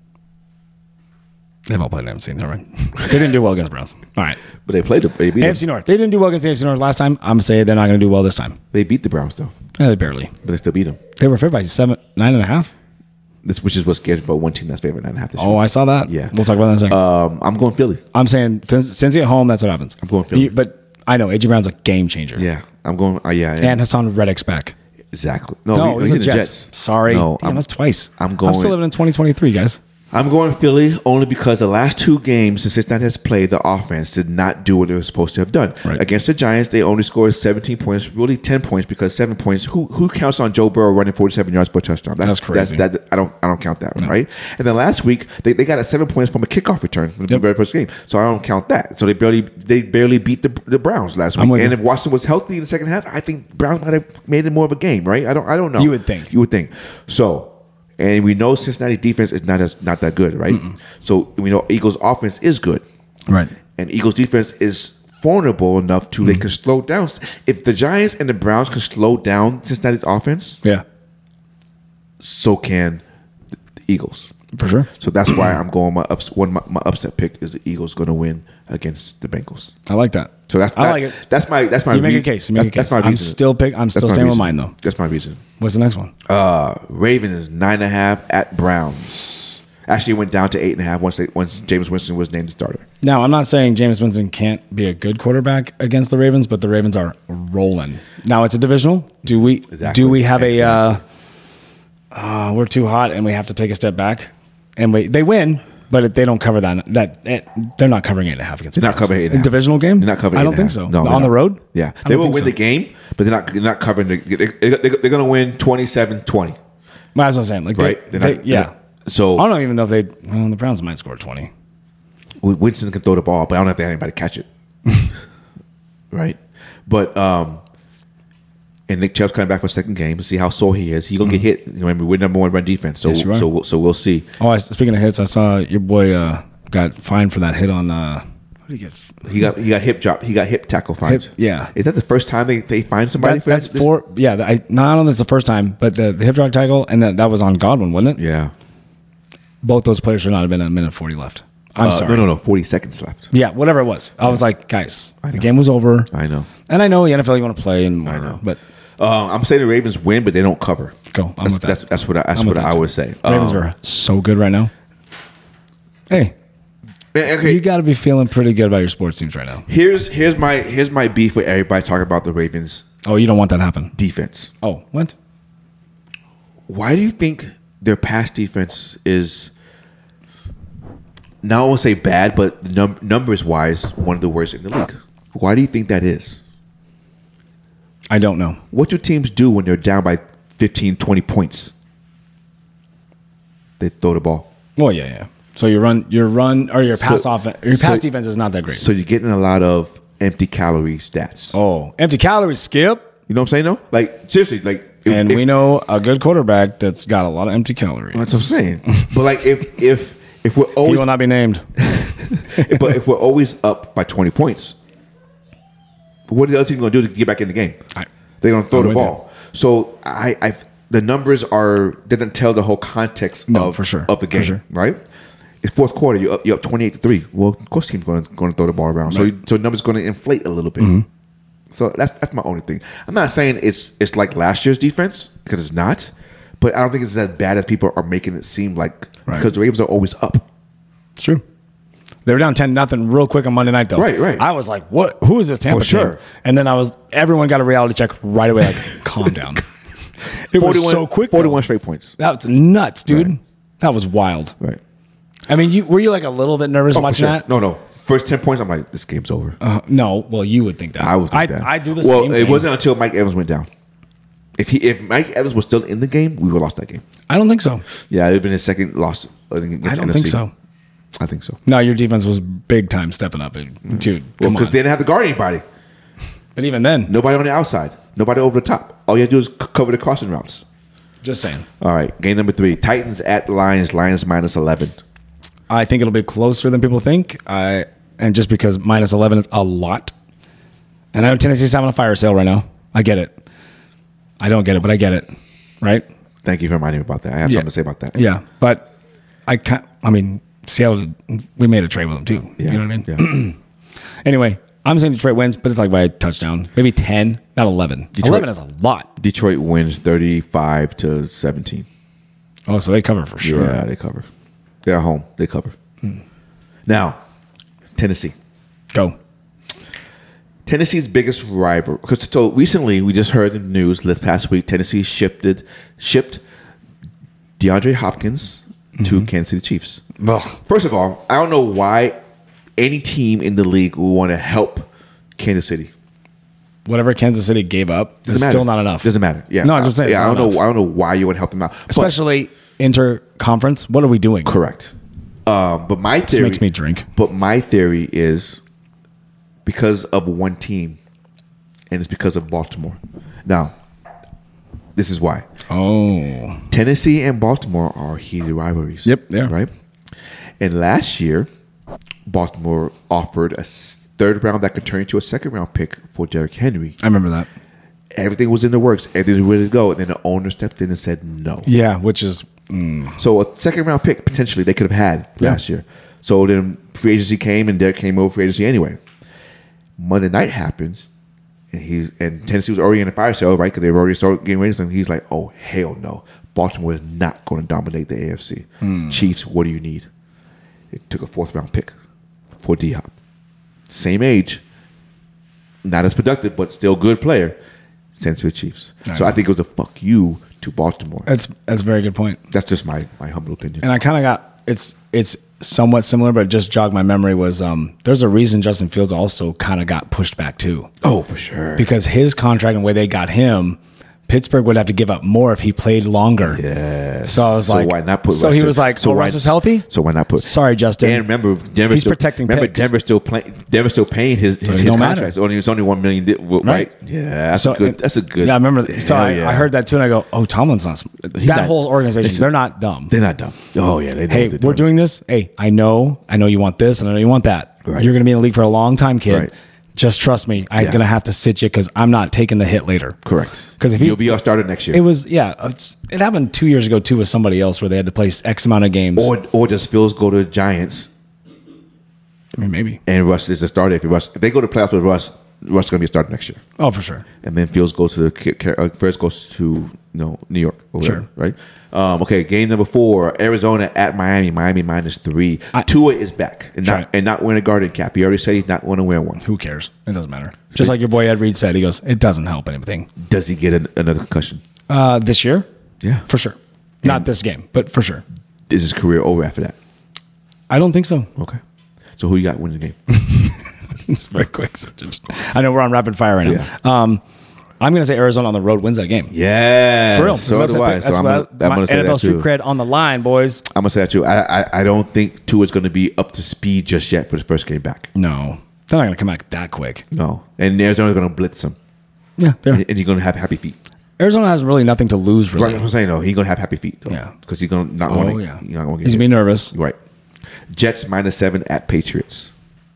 They've all played the A F C. Never mind. They didn't do well against the Browns. All right. But they played them. They beat A F C them. North. They didn't do well against the A F C North last time. I'm saying they're not going to do well this time. They beat the Browns though, Yeah, they barely. but they still beat them. They were favored by seven, nine and a half. This, which is what scares about one team that's favored nine and a half this Oh, year. I saw that. Yeah. We'll talk about that in a second. Um, I'm going Philly. I'm saying Cincy at home. That's what happens. I'm going Philly. But I know A J Brown's a game changer. Yeah, I'm going. Uh, yeah, And Hassan Reddick's back. exactly. No, No, he- it was he's the in the Jets. Jets. Sorry. No, Damn, I'm, that's twice. I'm going- I'm still living in twenty twenty-three, guys. I'm going Philly only because the last two games that Cincinnati has played, the offense did not do what they were supposed to have done. Right. Against the Giants, they only scored seventeen points, really ten points because seven points. Who who counts on Joe Burrow running forty-seven yards per touchdown? That's crazy. That's, that, I don't I don't count that one, right? And then last week they, they got a seven points from a kickoff return in the Yep. very first game, so I don't count that. So they barely they barely beat the the Browns last I'm week. with And you. if Watson was healthy in the second half, I think Browns might have made it more of a game, right? I don't I don't know. You would think. You would think. So. And we know Cincinnati defense is not as, not that good, right? Mm-mm. So we know Eagles offense is good, Right. and Eagles defense is vulnerable enough to Mm. they can slow down. If the Giants and the Browns can slow down Cincinnati's offense, Yeah. so can the Eagles. For sure. So that's why I'm going my ups, one my, my upset pick is the Eagles going to win against the Bengals. I like that. So that's I that- like it. That's my that's my You make a reason. case. You make a That's- case. That's my I'm reason. still pick. I'm That's still my staying with reason. mine though. That's my reason. What's the next one? Uh, Ravens nine and a half at Browns. Actually, it went down to eight and a half once they, once James Winston was named the starter. Now, I'm not saying James Winston can't be a good quarterback against the Ravens, but the Ravens are rolling. Now, it's a divisional. Do we Exactly. do we have a uh, Exactly. uh, we're too hot and we have to take a step back? And we they win, but if they don't cover that. That it, they're not covering eight and a half against. They're the not Browns. covering eight and a A half. divisional game. They're not covering. I eight don't and a think half. so. No, On they're the not. road. Yeah, I they don't will think win so. the game, but they're not they're not covering the. They, they, they're going to win twenty-seven twenty. Well, that's what I'm saying. Like, Right. they, They're they, not- yeah. they're not- so- I don't even know if they. Well, the Browns might score twenty. Winston can throw the ball, but I don't know if they have anybody catch it. Right, but um, and Nick Chubb's coming back for a second game to see how sore he is. He gonna get hit. Remember, we're number one run defense, so Yes, you are. so we'll- so we'll see. Oh, I, speaking of hits, I saw your boy uh, got fined for that hit on. Uh, what did he get? He got he got hip drop. He got hip tackle fines. Hip- yeah. is that the first time they, they find somebody That, for that's that? four. Yeah, the- I, no, I don't think it's the first time, but the, the hip drop tackle and that that was on Godwin, wasn't it? Yeah. Both those players should not have been at a minute forty left. I'm Uh, sorry. No, no, no. Forty seconds left. Yeah, whatever it was. I was like, guys, I the know. game was over. I know. And I know the N F L you want to play and whatever, know. but Um, I'm saying the Ravens win, but they don't cover. go. I'm That's with that. that's, that's what I, that's I'm what with that I too. would say. Ravens Um, are so good right now. Hey, okay. you got to be feeling pretty good about your sports teams right now. Here's here's my here's my beef with everybody talking about the Ravens Oh, you don't want that to happen. defense. Oh, what? Why do you think their pass defense is? Now I won't say bad, but num- numbers wise, one of the worst in the league. Why do you think that is? I don't know. What do teams do when they're down by fifteen, twenty points? They throw the ball. Oh yeah, yeah. So your run, your run, or your pass So- offense, your pass so- defense is not that great. So you're getting a lot of empty calorie stats. oh, empty calories, Skip. You know what I'm saying? No, like seriously, like. If, And if, we know a good quarterback that's got a lot of empty calories. That's what I'm saying. But like, if if if we're He always, will not be named. but if we're always up by twenty points, what are the other team going to do to get back in the game? I- They're going to throw I'm the with ball. So I, I, the numbers are doesn't tell the whole context No, of for sure. of the For game, sure. right? It's fourth quarter. You're up, you're up twenty-eight to three. Well, of course, the team's going to going to throw the ball around. So Right. so the numbers going to inflate a little bit. Mm-hmm. So that's that's my only thing. I'm not saying it's it's like last year's defense because it's not, but I don't think it's as bad as people are making it seem like Right. because the Ravens are always up. It's true. They were down ten nothing real quick on Monday night, though. Right, right. I was like, "What? Who is this Tampa For sure. team?" And then I was, everyone got a reality check right away. Like, calm down. It was so quick. though. forty-one straight points. That was nuts, dude. Right. That was wild. Right. I mean, you were you like a little bit nervous Oh, for watching sure. that? No, no. First ten points, I'm like, this game's over. Uh, no. Well, you would think that. I would think I, that. I do the well, same it thing. wasn't until Mike Evans went down. If he, if Mike Evans was still in the game, we would have lost that game. I don't think so. Yeah, it would have been his second loss against I don't N F C. think so. I think so. No, your defense was big time stepping up, dude. Well, Come because on. they didn't have to guard anybody. But even then, Nobody on the outside. Nobody over the top. All you have to do is c- cover the crossing routes. just saying. All right, game number three. Titans at Lions. Lions minus eleven. I think it'll be closer than people think. I and just because minus eleven is a lot, and I know Tennessee's having a fire sale right now. I get it. I don't get it, but I get it. Right? Thank you for reminding me about that. I have Yeah. something to say about that. Yeah, but I can't. I mean, Seattle. We made a trade with them too. Yeah. You know what I mean? Yeah. Anyway, I'm saying Detroit wins, but it's like by a touchdown, maybe ten, not eleven. Detroit- eleven is a lot. Detroit wins thirty-five to seventeen. Oh, so they cover for sure. Yeah, they cover. They're home. They cover. Now, Tennessee. Go. Tennessee's biggest rival. Because so recently, we just heard in the news this past week, Tennessee shipped shipped DeAndre Hopkins to Kansas City Chiefs. Ugh. First of all, I don't know why any team in the league would want to help Kansas City. Whatever Kansas City gave up is Doesn't matter. still not enough. Doesn't matter. Yeah. No, I'm just saying. Yeah, it's I not don't know. enough. I don't know why you would help them out. But- Especially inter-conference. What are we doing? correct. Um, but my This theory makes me drink. But my theory is because of one team, and it's because of Baltimore. Now, this is why. Oh. Tennessee and Baltimore are heated rivalries. Yep, they are. Right? And last year, Baltimore offered a s- third round that could turn into a second round pick for Derrick Henry. I remember that. Everything was in the works. Everything was ready to go. And then the owner stepped in and said no. Yeah, which is So a second round pick, potentially, they could have had Yeah. last year. So then free agency came, and Derrick came over free agency anyway. Monday night happens, and he's and Tennessee was already in a fire sale, right? Because they've already started getting ready. So he's like, "Oh hell no, Baltimore is not going to dominate the A F C. Chiefs, what do you need?" It took a fourth round pick for D Hop, same age, not as productive, but still good player. Sent to the Chiefs. So I think it was a fuck you to Baltimore. that's that's a very good point. That's just my my humble opinion. And I kind of got it's it's somewhat similar, but it just jogged my memory. Was um there's a reason Justin Fields also kind of got pushed back too, Oh, for sure. because his contract and the way they got him, Pittsburgh would have to give up more if he played longer. Yeah. So I was so like, why not put? so Russ he in- was like, so why- Russ is healthy? So why not put? Sorry, Justin. And remember, Denver. He's still, protecting Remember, picks. Denver's still playing. Denver's still paying his his, it his don't contract. matter. It's only it's only one million. Di- right? Right. Yeah. That's So, a good. That's a good. Yeah, I remember. So Hell I, yeah. I heard that too, and I go, "Oh, Tomlin's not. sm- That not- whole organization, Listen, they're not dumb. They're not dumb. Oh yeah. They know Hey, what they're we're doing this. Hey, I know, I know you want this, and I know you want that. Right. You're going to be in the league for a long time, kid. Right. Just trust me. I'm Yeah. going to have to sit you because I'm not taking the hit later. Correct. 'Cause if he- you'll be our starter next year, It was yeah. It's, it happened two years ago too with somebody else where they had to play X amount of games. or or does Fields go to the Giants I mean, maybe. and Russ is the starter? If Russ, if they go to playoffs with Russ, Russ is gonna be a starter next year. Oh, for sure. And then Fields goes to the Ca- Ca- uh, first goes to you know New York or whatever, Sure. right? Um, okay, game number four: Arizona at Miami. Miami minus three. I- Tua is back and Try. not and not wearing a garden cap. He already said he's not going to wear one. Who cares? It doesn't matter. Just like your boy Ed Reed said, he goes, it doesn't help anything. Does he get an, another concussion? Uh, this year, Yeah, for sure. Not this game, but for sure. Is his career over after that? I don't think so. Okay, so who you got winning the game? Just very quick. So just- I know we're on rapid fire right now. Yeah. Um, I'm going to say Arizona on the road wins that game. Yeah, For real. So That's do what I. I'm So That's I'm what gonna, I'm my gonna say N F L that street too. cred on the line, boys. I'm gonna say that too. I I, I don't think Tua is going to be up to speed just yet for the first game back. No, they're not going to come back that quick. No, and Arizona's going to blitz him. Yeah, fair. and, and he's going to have happy feet. Arizona has really nothing to lose, Right, really. that's what I'm saying. though. He's going to have happy feet. Though, Yeah. because he's going to not Oh, want to. yeah. He's not going to He's going to be nervous. Right. Jets minus seven at Patriots.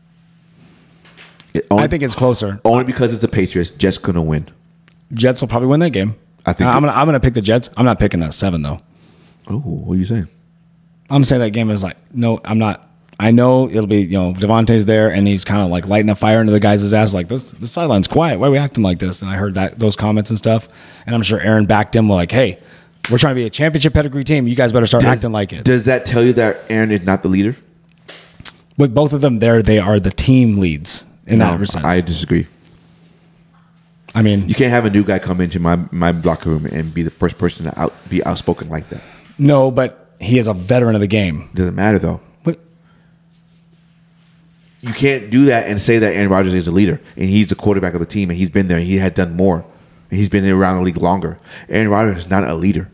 It only, I think it's closer. only because it's the Patriots. Jets going to win. Jets will probably win that game. I think I'm it- gonna I'm gonna pick the Jets. I'm not picking that seven though. Oh, what are you saying? I'm saying that game is like no. I'm not. I know it'll be you know Devontae's there and he's kind of like lighting a fire into the guys' ass like this. The sideline's quiet. Why are we acting like this? And I heard that those comments and stuff. And I'm sure Aaron backed him like, hey, we're trying to be a championship pedigree team. You guys better start acting like it. Does that tell you that Aaron is not the leader? With both of them there, they are the team leads in No, that sense. I disagree. I mean, You can't have a new guy come into my, my locker room and be the first person to out, be outspoken like that. no, but he is a veteran of the game. Doesn't matter though. What? You can't do that and say that Aaron Rodgers is a leader and he's the quarterback of the team and he's been there and he had done more and he's been around the league longer. Aaron Rodgers is not a leader.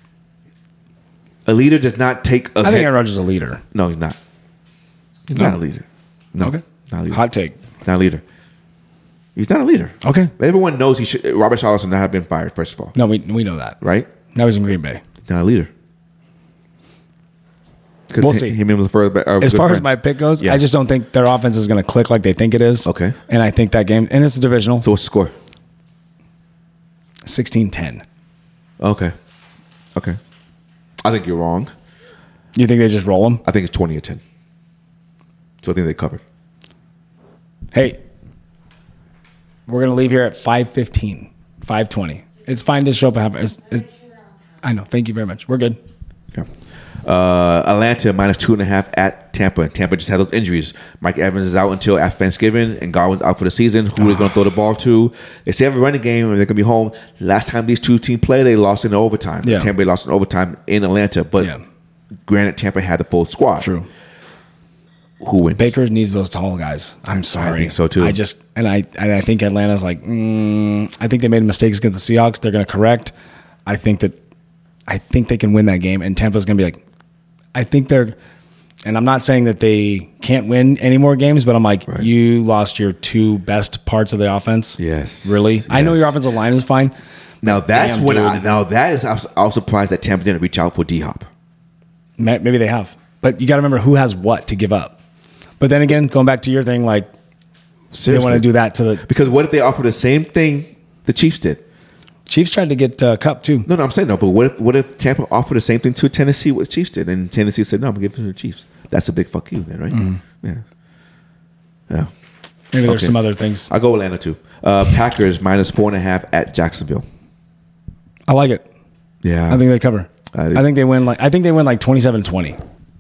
A leader does not take. A I think head- Aaron Rodgers is a leader. No, he's not. He's No. not a leader. No, Okay. not a leader. Hot take. Not a leader. He's not a leader. Okay. Everyone knows he should. Robert Saleh should not have been fired. First of all, No, we we know that. right? Now he's in Green Bay. Not a leader. 'Cause We'll he- see. Him and LaFleur are As good far as friends. my pick goes, Yeah. I just don't think their offense is going to click like they think it is. Okay. And I think that game, and it's a divisional, So what's the score? sixteen ten. Okay. Okay. I think you're wrong. You think they just roll them? I think it's twenty or ten. So I think they covered. Hey, we're going to leave here at five fifteen, five twenty. It's fine to show up and have it's, it's, I know. Thank you very much. We're good. Yeah. Uh, Atlanta minus two and a half at Tampa. Tampa just had those injuries. Mike Evans is out until after Thanksgiving, and Godwin's out for the season. Who are they going to throw the ball to? They say have a running game, and they're going to be home. Last time these two teams played, they lost in overtime. Yeah. Tampa Bay lost in overtime in Atlanta, but Yeah. granted, Tampa had the full squad. True. Who wins? Baker needs those tall guys. I'm sorry. think so, too. I just and I and I think Atlanta's like. Mm, I think they made mistakes against the Seahawks. They're going to correct. I think that. I think they can win that game, and Tampa's going to be like. I think they're, and I'm not saying that they can't win any more games, but I'm like, Right. you lost your two best parts of the offense. Yes. Really? I know Yes. your offensive line is fine. Now that's Damn, when I, dude. now that is I was, I was surprised that Tampa didn't reach out for D Hop. Ma- Maybe they have, but you got to remember who has what to give up. But then again, going back to your thing, like they want to do that to the Because what if they offer the same thing the Chiefs did? Chiefs tried to get uh, Cup too. No, no, I'm saying no. But what if what if Tampa offered the same thing to Tennessee what the Chiefs did, and Tennessee said no, I'm gonna give it to the Chiefs. That's a big fuck you, then, right? Mm-hmm. Yeah, yeah. Maybe there's Okay. some other things. I'll go Atlanta too. Uh, Packers minus four and a half at Jacksonville. I like it. Yeah, I think they cover. I I, do. think they win like I think they win like twenty-seven twenty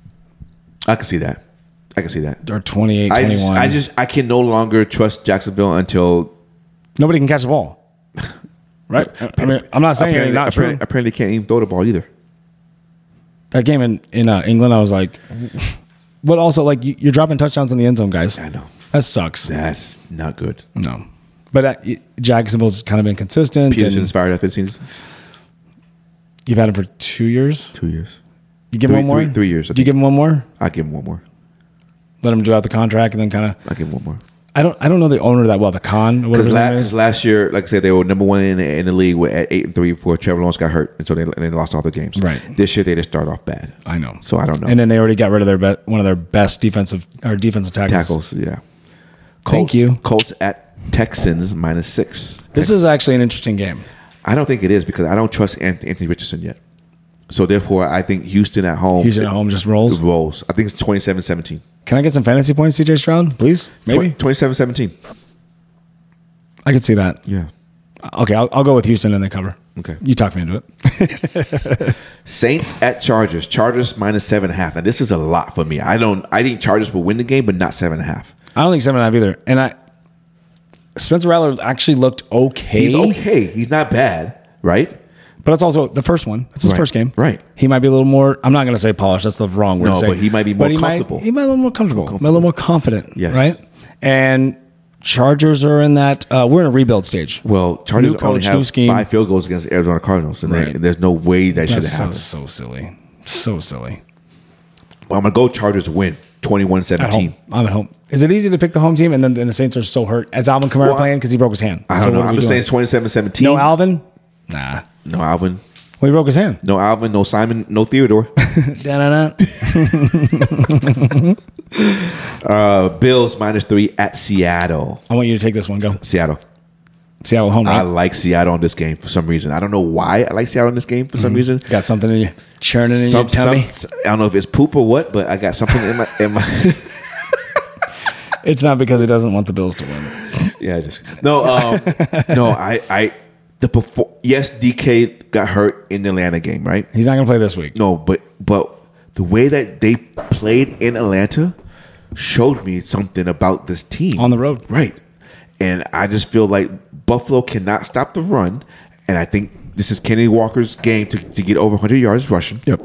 I can see that. I can see that. or twenty-eight I just, twenty-one. I just, I can no longer trust Jacksonville until Nobody can catch the ball. Right? I mean, I'm not saying anything apparently, not apparently, true. apparently can't even throw the ball either. That game in in uh, England, I was like, but also like you, you're dropping touchdowns in the end zone, guys. I know That sucks. that's not good. No, but uh, Jacksonville's kind of been consistent. Peterson's And fired after the season. you've had him for two years. Two years. You give Three- him one more. three- three years, I Do you think. give him one more? I'll give him one more. Let him do out the contract and then kind of. I'll give him one more. I don't. I don't know the owner that well. The Khan, whatever Because his name last, is. last year, like I said, they were number one in, the- in the league with- at eight and three before Trevor Lawrence got hurt, and so they, and they lost all their games. Right. This year, they just start off bad. I know. So I don't know. And then they already got rid of their be- one of their best defensive or defensive tackles. Tackles, yeah. Colts, Thank you. Colts at Texans minus six. This is actually an interesting game. I don't think it is because I don't trust Anth- Anthony Richardson yet. So therefore, I think Houston at home. Houston at home just rolls. rolls. I think it's twenty-seven seventeen. Can I get some fantasy points, C J Stroud, please? Maybe twenty-seven seventeen. I could see that. Yeah. Okay, I'll, I'll go with Houston and they cover. Okay. You talk me into it. Saints at Chargers. Chargers minus seven and a half. Now this is a lot for me. I don't. I think Chargers will win the game, but not seven and a half. I don't think seven and a half either. And I, Spencer Rattler actually looked okay. He's okay. He's not bad, right? But it's also the first one. That's his Right. first game. Right. He might be a little more, I'm not going to say polished. That's the wrong word No, to say. but he might be more But he comfortable. Might, he might be a little more comfortable. A little more confident. Yes. Right? And Chargers are in that, uh, we're in a rebuild stage. Well, Chargers New only coach, have new scheme. five field goals against Arizona Cardinals, and Right. they- there's no way that should That's have so, happened. so silly. So silly. Well, I'm gonna go Chargers win. twenty-one At seventeen. home. I'm at home. Is it easy to pick the home team and then and the Saints are so hurt? Is Alvin Kamara Well, playing because he broke his hand? I So don't know. what are I'm we just saying doing? it's twenty-seven seventeen. No Alvin? Nah. No Alvin. Well, he broke his hand. No Alvin. No Simon. No Theodore. Da-da-da. uh, Bills minus three at Seattle. I want you to take this one. Go. Seattle. Seattle home, I right? like Seattle in this game for some reason. I don't know why I like Seattle in this game for some reason. Got something in you churning in Some, your tummy? some- I don't know if it's poop or what, but I got something in my in my. It's not because he doesn't want the Bills to win. Yeah, I just no, um, no. I, I, the perfor- yes, D K got hurt in the Atlanta game, right? He's not going to play this week. No, but but the way that they played in Atlanta showed me something about this team On the road. right? And I just feel like Buffalo cannot stop the run, and I think this is Kennedy Walker's game to, to get over one hundred yards rushing. Yep.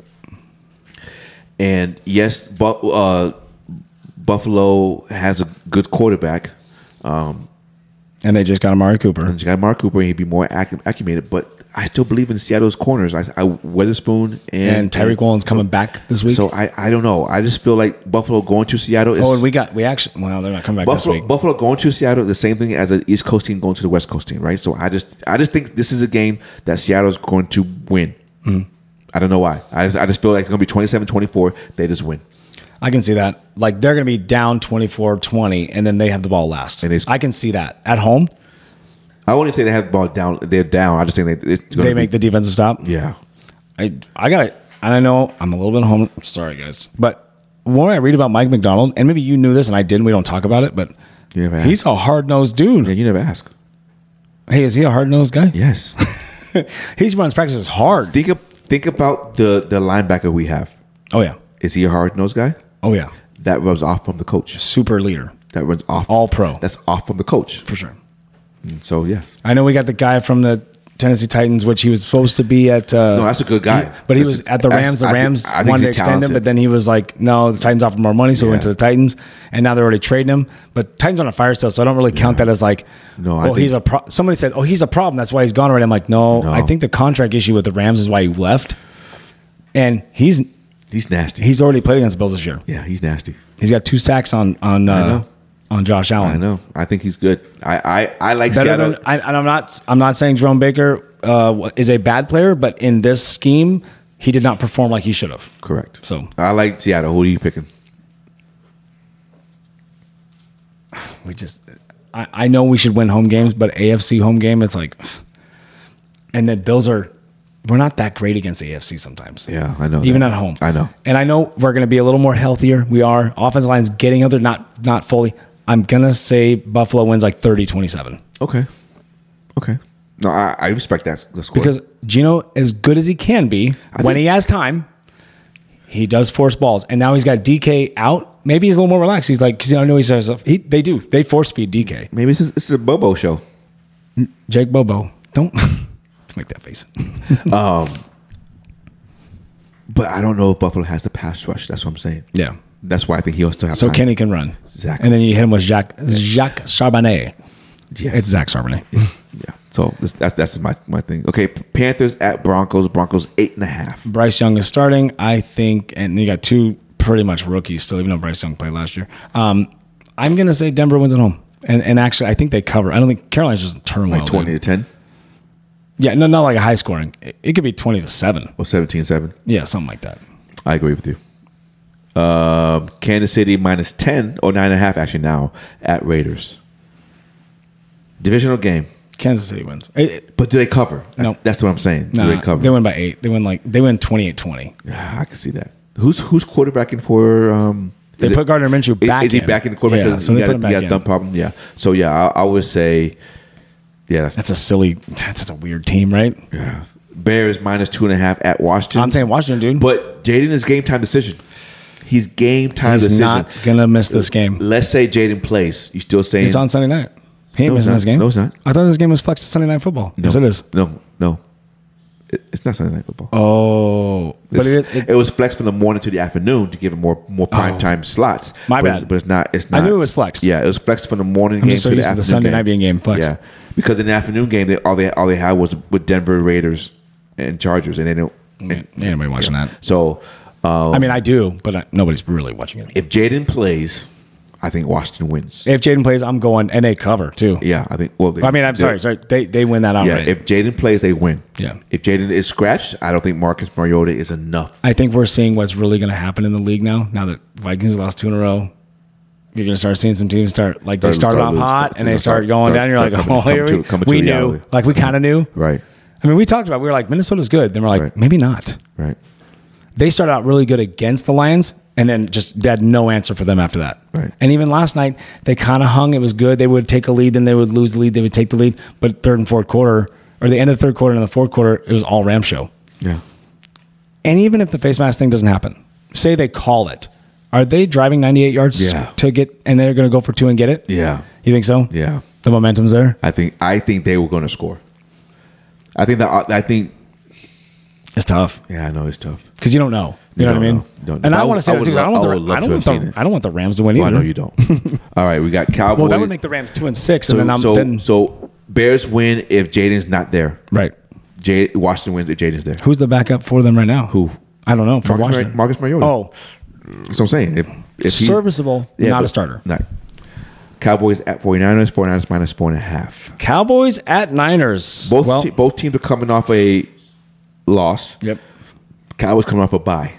And yes, but uh, Buffalo has a good quarterback. Um, And they just got Amari Cooper. and you got Mark Cooper, and he'd be more accu- acclimated. But I still believe in Seattle's corners. I, I Weatherspoon and, And Tyreek Williams coming back this week. So I, I don't know. I just feel like Buffalo going to Seattle is oh, and we got, we actually, well, they're not coming back Buffalo, this week. Buffalo going to Seattle the same thing as an East Coast team going to the West Coast team, right? So I just I just think this is a game that Seattle is going to win. Mm-hmm. I don't know why. I just I just feel like it's going to be twenty-seven twenty-four. They just win. I can see that. Like they're going to be down twenty-four twenty and then they have the ball last. And they- I can see that. At home, I wouldn't say they have the ball down. They're down. I just think they it's gonna they make be, the defensive stop. yeah. I I got it. And I know I'm a little bit home. Sorry, guys. But when I read about Mike McDonald, and maybe you knew this and I didn't, we don't talk about it, but You never he's a hard nosed dude. Yeah, you never ask. Hey, is he a hard nosed guy? Yes. He runs practices hard. think of, think about the the linebacker we have. Oh, yeah. Is he a hard nosed guy? Oh, yeah. That rubs off from the coach. Super leader. That runs off. All pro. That's off from the coach. For sure. So yeah. I know we got the guy from the Tennessee Titans, which he was supposed to be at. Uh, No, that's a good guy. he- but he That's- was at the Rams. The I think- Rams I think wanted to he's extend him, talented. but then he was like, no, the Titans offered more money, so he went Yeah. to the Titans. And now they're already trading him. But Titans on a fire still, so I don't really count that as like, No, I oh, think- he's a pro-. Somebody said, oh, he's a problem. That's why he's gone already. I'm like, no, No. I think the contract issue with the Rams is why he left. And he's He's nasty. he's already played against the Bills this year. yeah, he's nasty. He's got two sacks on on uh, know. on Josh Allen. I know. I think he's good. I I, I like Better Seattle. than, I, and I'm not. I'm not saying Jerome Baker uh, is a bad player, but in this scheme, he did not perform like he should have. Correct. So- I like Seattle. Who are you picking? We just. I, I know we should win home games, but A F C home game, it's like. And then Bills are. We're not that great against A F C sometimes. Yeah, I know. Even that. at home. I know. And I know we're going to be a little more healthier. We are. Offensive line's getting other, not not fully. I'm going to say Buffalo wins like thirty twenty-seven. Okay. Okay. No, I, I respect that the score. Because Gino, as good as he can be, I when think- he has time, he does force balls. And now he's got D K out. Maybe he's a little more relaxed. He's like, because I know he says he, they do. They force feed D K. maybe this is, this is a Bobo show. Jake Bobo, don't make that face. But I don't know if Buffalo has the pass rush. That's what I'm saying. Yeah. That's why I think he'll still have So time. Kenny can run. Exactly. And then you hit him with Jacques, Jacques Charbonnet. Yes. It's Zach Charbonnet. Yeah. So this, that's that's my, my thing. Okay. Panthers at Broncos. Broncos eight and a half. Bryce Young is starting, I think, and you got two pretty much rookies still, even though Bryce Young played last year. Um, I'm going to say Denver wins at home. And and actually, I think they cover. I don't think Carolina's just turmoil. Like twenty dude. to ten Yeah, no, not like a high scoring. It, it could be twenty to seven. or seventeen seven. Yeah, something like that. I agree with you. Um, Kansas City minus ten or nine and a half actually now at Raiders. Divisional game. Kansas City wins. It, it, But do they cover? That's, No. that's what I'm saying. nah, do they cover? they win by eight. They win like they win twenty-eight twenty. Ah, I can see that. Who's who's quarterbacking for? Um, They is put it- Gardner Minshew is- back Is he in. back in the quarterback? Yeah, 'Cause so he they got, put him he got back a thumb in. problem. Yeah. So yeah, I, I would say, yeah, That's a silly. That's just a weird team, right? yeah. Bears minus two and a half at Washington. I'm saying Washington, dude. but Jaden is game time decision. He's game time He's decision. not gonna miss this game. Let's say Jaden plays. You still saying It's on Sunday night. He ain't No, it's missing not. this game. No, it's not. I thought this game was flexed to Sunday Night Football. No, Yes, it is. No, no, It- it's not Sunday Night Football. Oh, but It's- it, it, it, was flexed from the morning to the afternoon to give it more more prime Oh. time slots. My but bad. It's, but it's not. It's I not. knew it was flexed. Yeah, it was flexed from the morning I'm game just so to the used to afternoon the Sunday game. night being game flexed. Yeah, because in the afternoon game, they all they all they had was with Denver Raiders and Chargers, and they don't. Ain't anybody watching that. So, I mean, I do, but I, nobody's really watching it. If Jaden plays, I think Washington wins. If Jaden plays, I'm going, and they cover too. Yeah, I think. Well, they, I mean, I'm sorry, sorry. They they win that Yeah, outright. if Jaden plays, they win. Yeah. If Jaden is scratched, I don't think Marcus Mariota is enough. I think we're seeing what's really going to happen in the league now. Now that Vikings lost two in a row, you're going to start seeing some teams start like they Start- started start off losing. hot and they Start- start going start- down. You're start like, coming- oh, here coming we, to- coming to we knew, reality. like we kind of knew. Right. I mean, we talked about. We were like, Minnesota's good. Then we're like, Right. maybe not. Right. They started out really good against the Lions, and then just they had no answer for them after that. Right. And even last night, they kind of hung. It was good. They would take a lead, then they would lose the lead. They would take the lead, but third and fourth quarter, or the end of the third quarter and the fourth quarter, it was all Ram show. Yeah. And even if the face mask thing doesn't happen, say they call it, are they driving ninety-eight yards Yeah. to get, and they're going to go for two and get it? Yeah. You think so? Yeah. The momentum's there. I think. I think they were going to score. I think that. I think. It's tough Yeah, I know it's tough. because you don't know. You, You know what I don't mean? know. You don't- And but I I want to would- say I that would too, 'cause I don't lo- want I the, would love I to don't want have seen the, it. I don't want the Rams to win Well, I either. know you don't. All right, we got Cowboys. Well, that would make the Rams two and six, so, and then I'm so, then so Bears win if Jaden's not there. right. Jay, Washington wins if Jaden's there. Who's the backup for them right now? Who? I don't know. For Marcus, Washington, Mar- Marcus Mariota. Oh, That's what I'm saying. If, if he's serviceable, Yeah, not but- a starter. Right. Cowboys at 49ers. 49ers minus four and a half. Cowboys at Niners. Both well, te- both teams are coming off a loss. yep. Cowboys coming off a bye.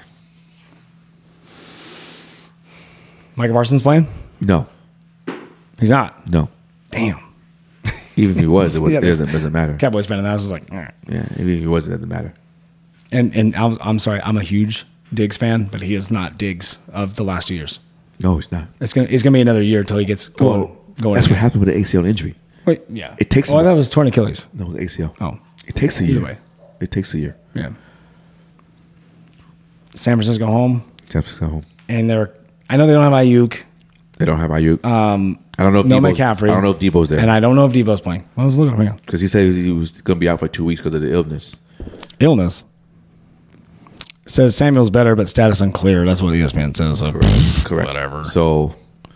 Micah Parsons playing? No, He's not. no. Damn. Even if he was, it, was, Yeah, it doesn't, doesn't matter. Cowboys fan, and I was just like, all right. Yeah, even if he was, it doesn't matter. And and I'm, I'm sorry, I'm a huge Diggs fan, but he is not Diggs of the last two years. No, he's not. It's gonna it's gonna be another year until he gets going. Well, going that's what again. happened with the A C L injury. Wait, yeah. It takes Oh, him- that was torn Achilles. No, it was A C L. Oh, It takes a Either year. way. It takes a year. yeah. San Francisco home, San Francisco home. and they're. I know they don't have Ayuk. They don't have Ayuk. Um, I don't know if no Debo's, McCaffrey. I don't know if Debo's there and I don't know if Debo's playing. Well, let's look at him. because he said he was going to be out for two weeks because of the illness. Illness. Says Samuel's better, but status unclear. That's what E S P N says. So Correct. Whatever. So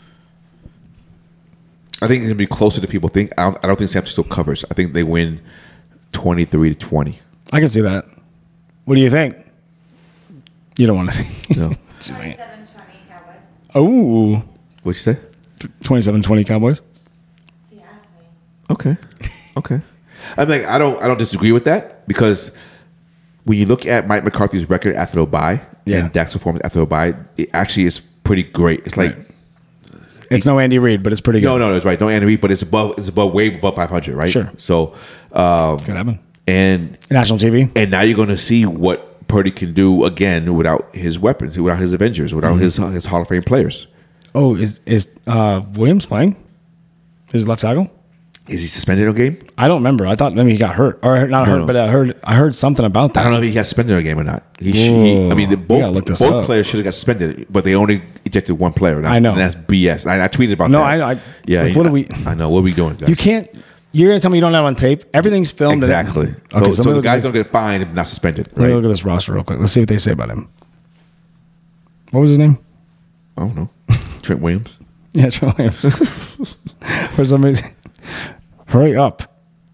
I think it's going to be closer to people think. I don't, I don't think San Francisco covers. I think they win twenty-three to twenty. I can see that. What do you think? You don't want to see. No. She's like, twenty-seven twenty Cowboys. oh, What'd you say? twenty-seven twenty Cowboys. If you ask me. Okay. Okay. I'm like, I don't I don't disagree with that because when you look at Mike McCarthy's record after the bye Yeah. and Dak's performance after the bye, it actually is pretty great. It's like Right. It's no Andy Reid, but it's pretty good. no, no, that's right. Don't Andy Reid, but it's above it's above way above five hundred, right? Sure. So um Could happen. and National T V. and now you're going to see what Purdy can do again without his weapons, without his Avengers, without his his Hall of Fame players. Oh, is is uh, Williams playing? His left tackle? Is he suspended in a game? I don't remember. I thought maybe he got hurt, or not No, hurt, no. but I heard I heard something about that. I don't know if he got suspended in a game or not. He, sh- he I mean, the, Whoa. We both, gotta look this both up. players should have got suspended, but they only ejected one player. That's, I know. and that's B S. I, I tweeted about No, that. I know. I- yeah, like, what are we- I know. What are we doing, guys? You can't. You're gonna tell me you don't have it on tape? Everything's filmed. and- exactly. Okay, so, so, so let me the look at guy's this- gonna get fined if not suspended, Let me right? look at this roster real quick. Let's see what they say about him. What was his name? I don't know. Trent Williams. Yeah, Trent Williams. For some reason, hurry up.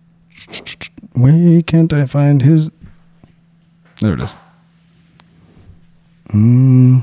Why can't I find his? There it is. Mm.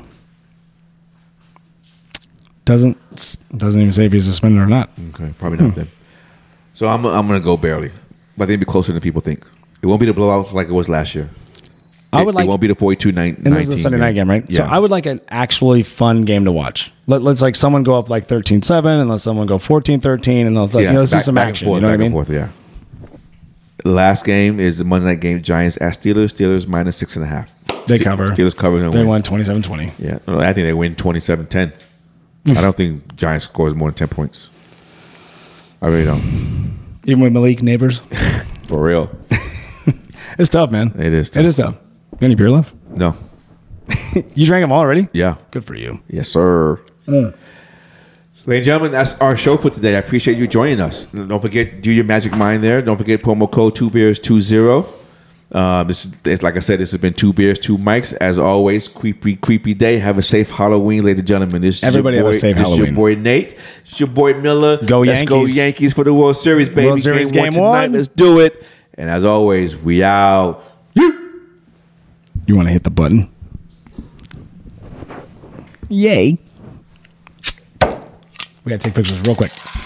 Doesn't doesn't even say if he's suspended or not. Okay, probably not then. So I'm I'm gonna go barely, but I think it'll be closer than people think. It won't be the blowout like it was last year. I It- would like- It won't be the forty-two nine. And this is a Sunday night game, right? So I would like an actually fun game to watch. Let, let's like someone go up like thirteen seven and let someone go fourteen thirteen and let's, like, you know, let's see some back action. And forth, You know what I back mean? and forth, yeah. The last game is the Monday night game. Giants at Steelers. Steelers minus six and a half. They Ste- cover. Steelers cover. and They win. won twenty-seven twenty. Yeah, no, I think they win twenty-seven ten. I don't think Giants scores more than ten points. I really don't. Even with Malik Neighbors. For real. It's tough, man. It is tough. It is tough. You got any beer left? No. You drank them all already? Yeah. Good for you. Yes, sir. Ladies and gentlemen, that's our show for today. I appreciate you joining us. Don't forget, do your magic mind there. Don't forget promo code two beers two zero. Uh, this is, like I said, this has been Two Beers, Two Mics. As always, creepy, creepy day. Have a safe Halloween, ladies and gentlemen. This is Everybody your have boy, a safe this is Halloween. your boy Nate. It's your boy Miller. Go Let's go Yankees. Yankees for the World Series, baby. World Series game, one game tonight. one. Let's do it. And as always, we out. You want to hit the button? Yay. We got to take pictures real quick.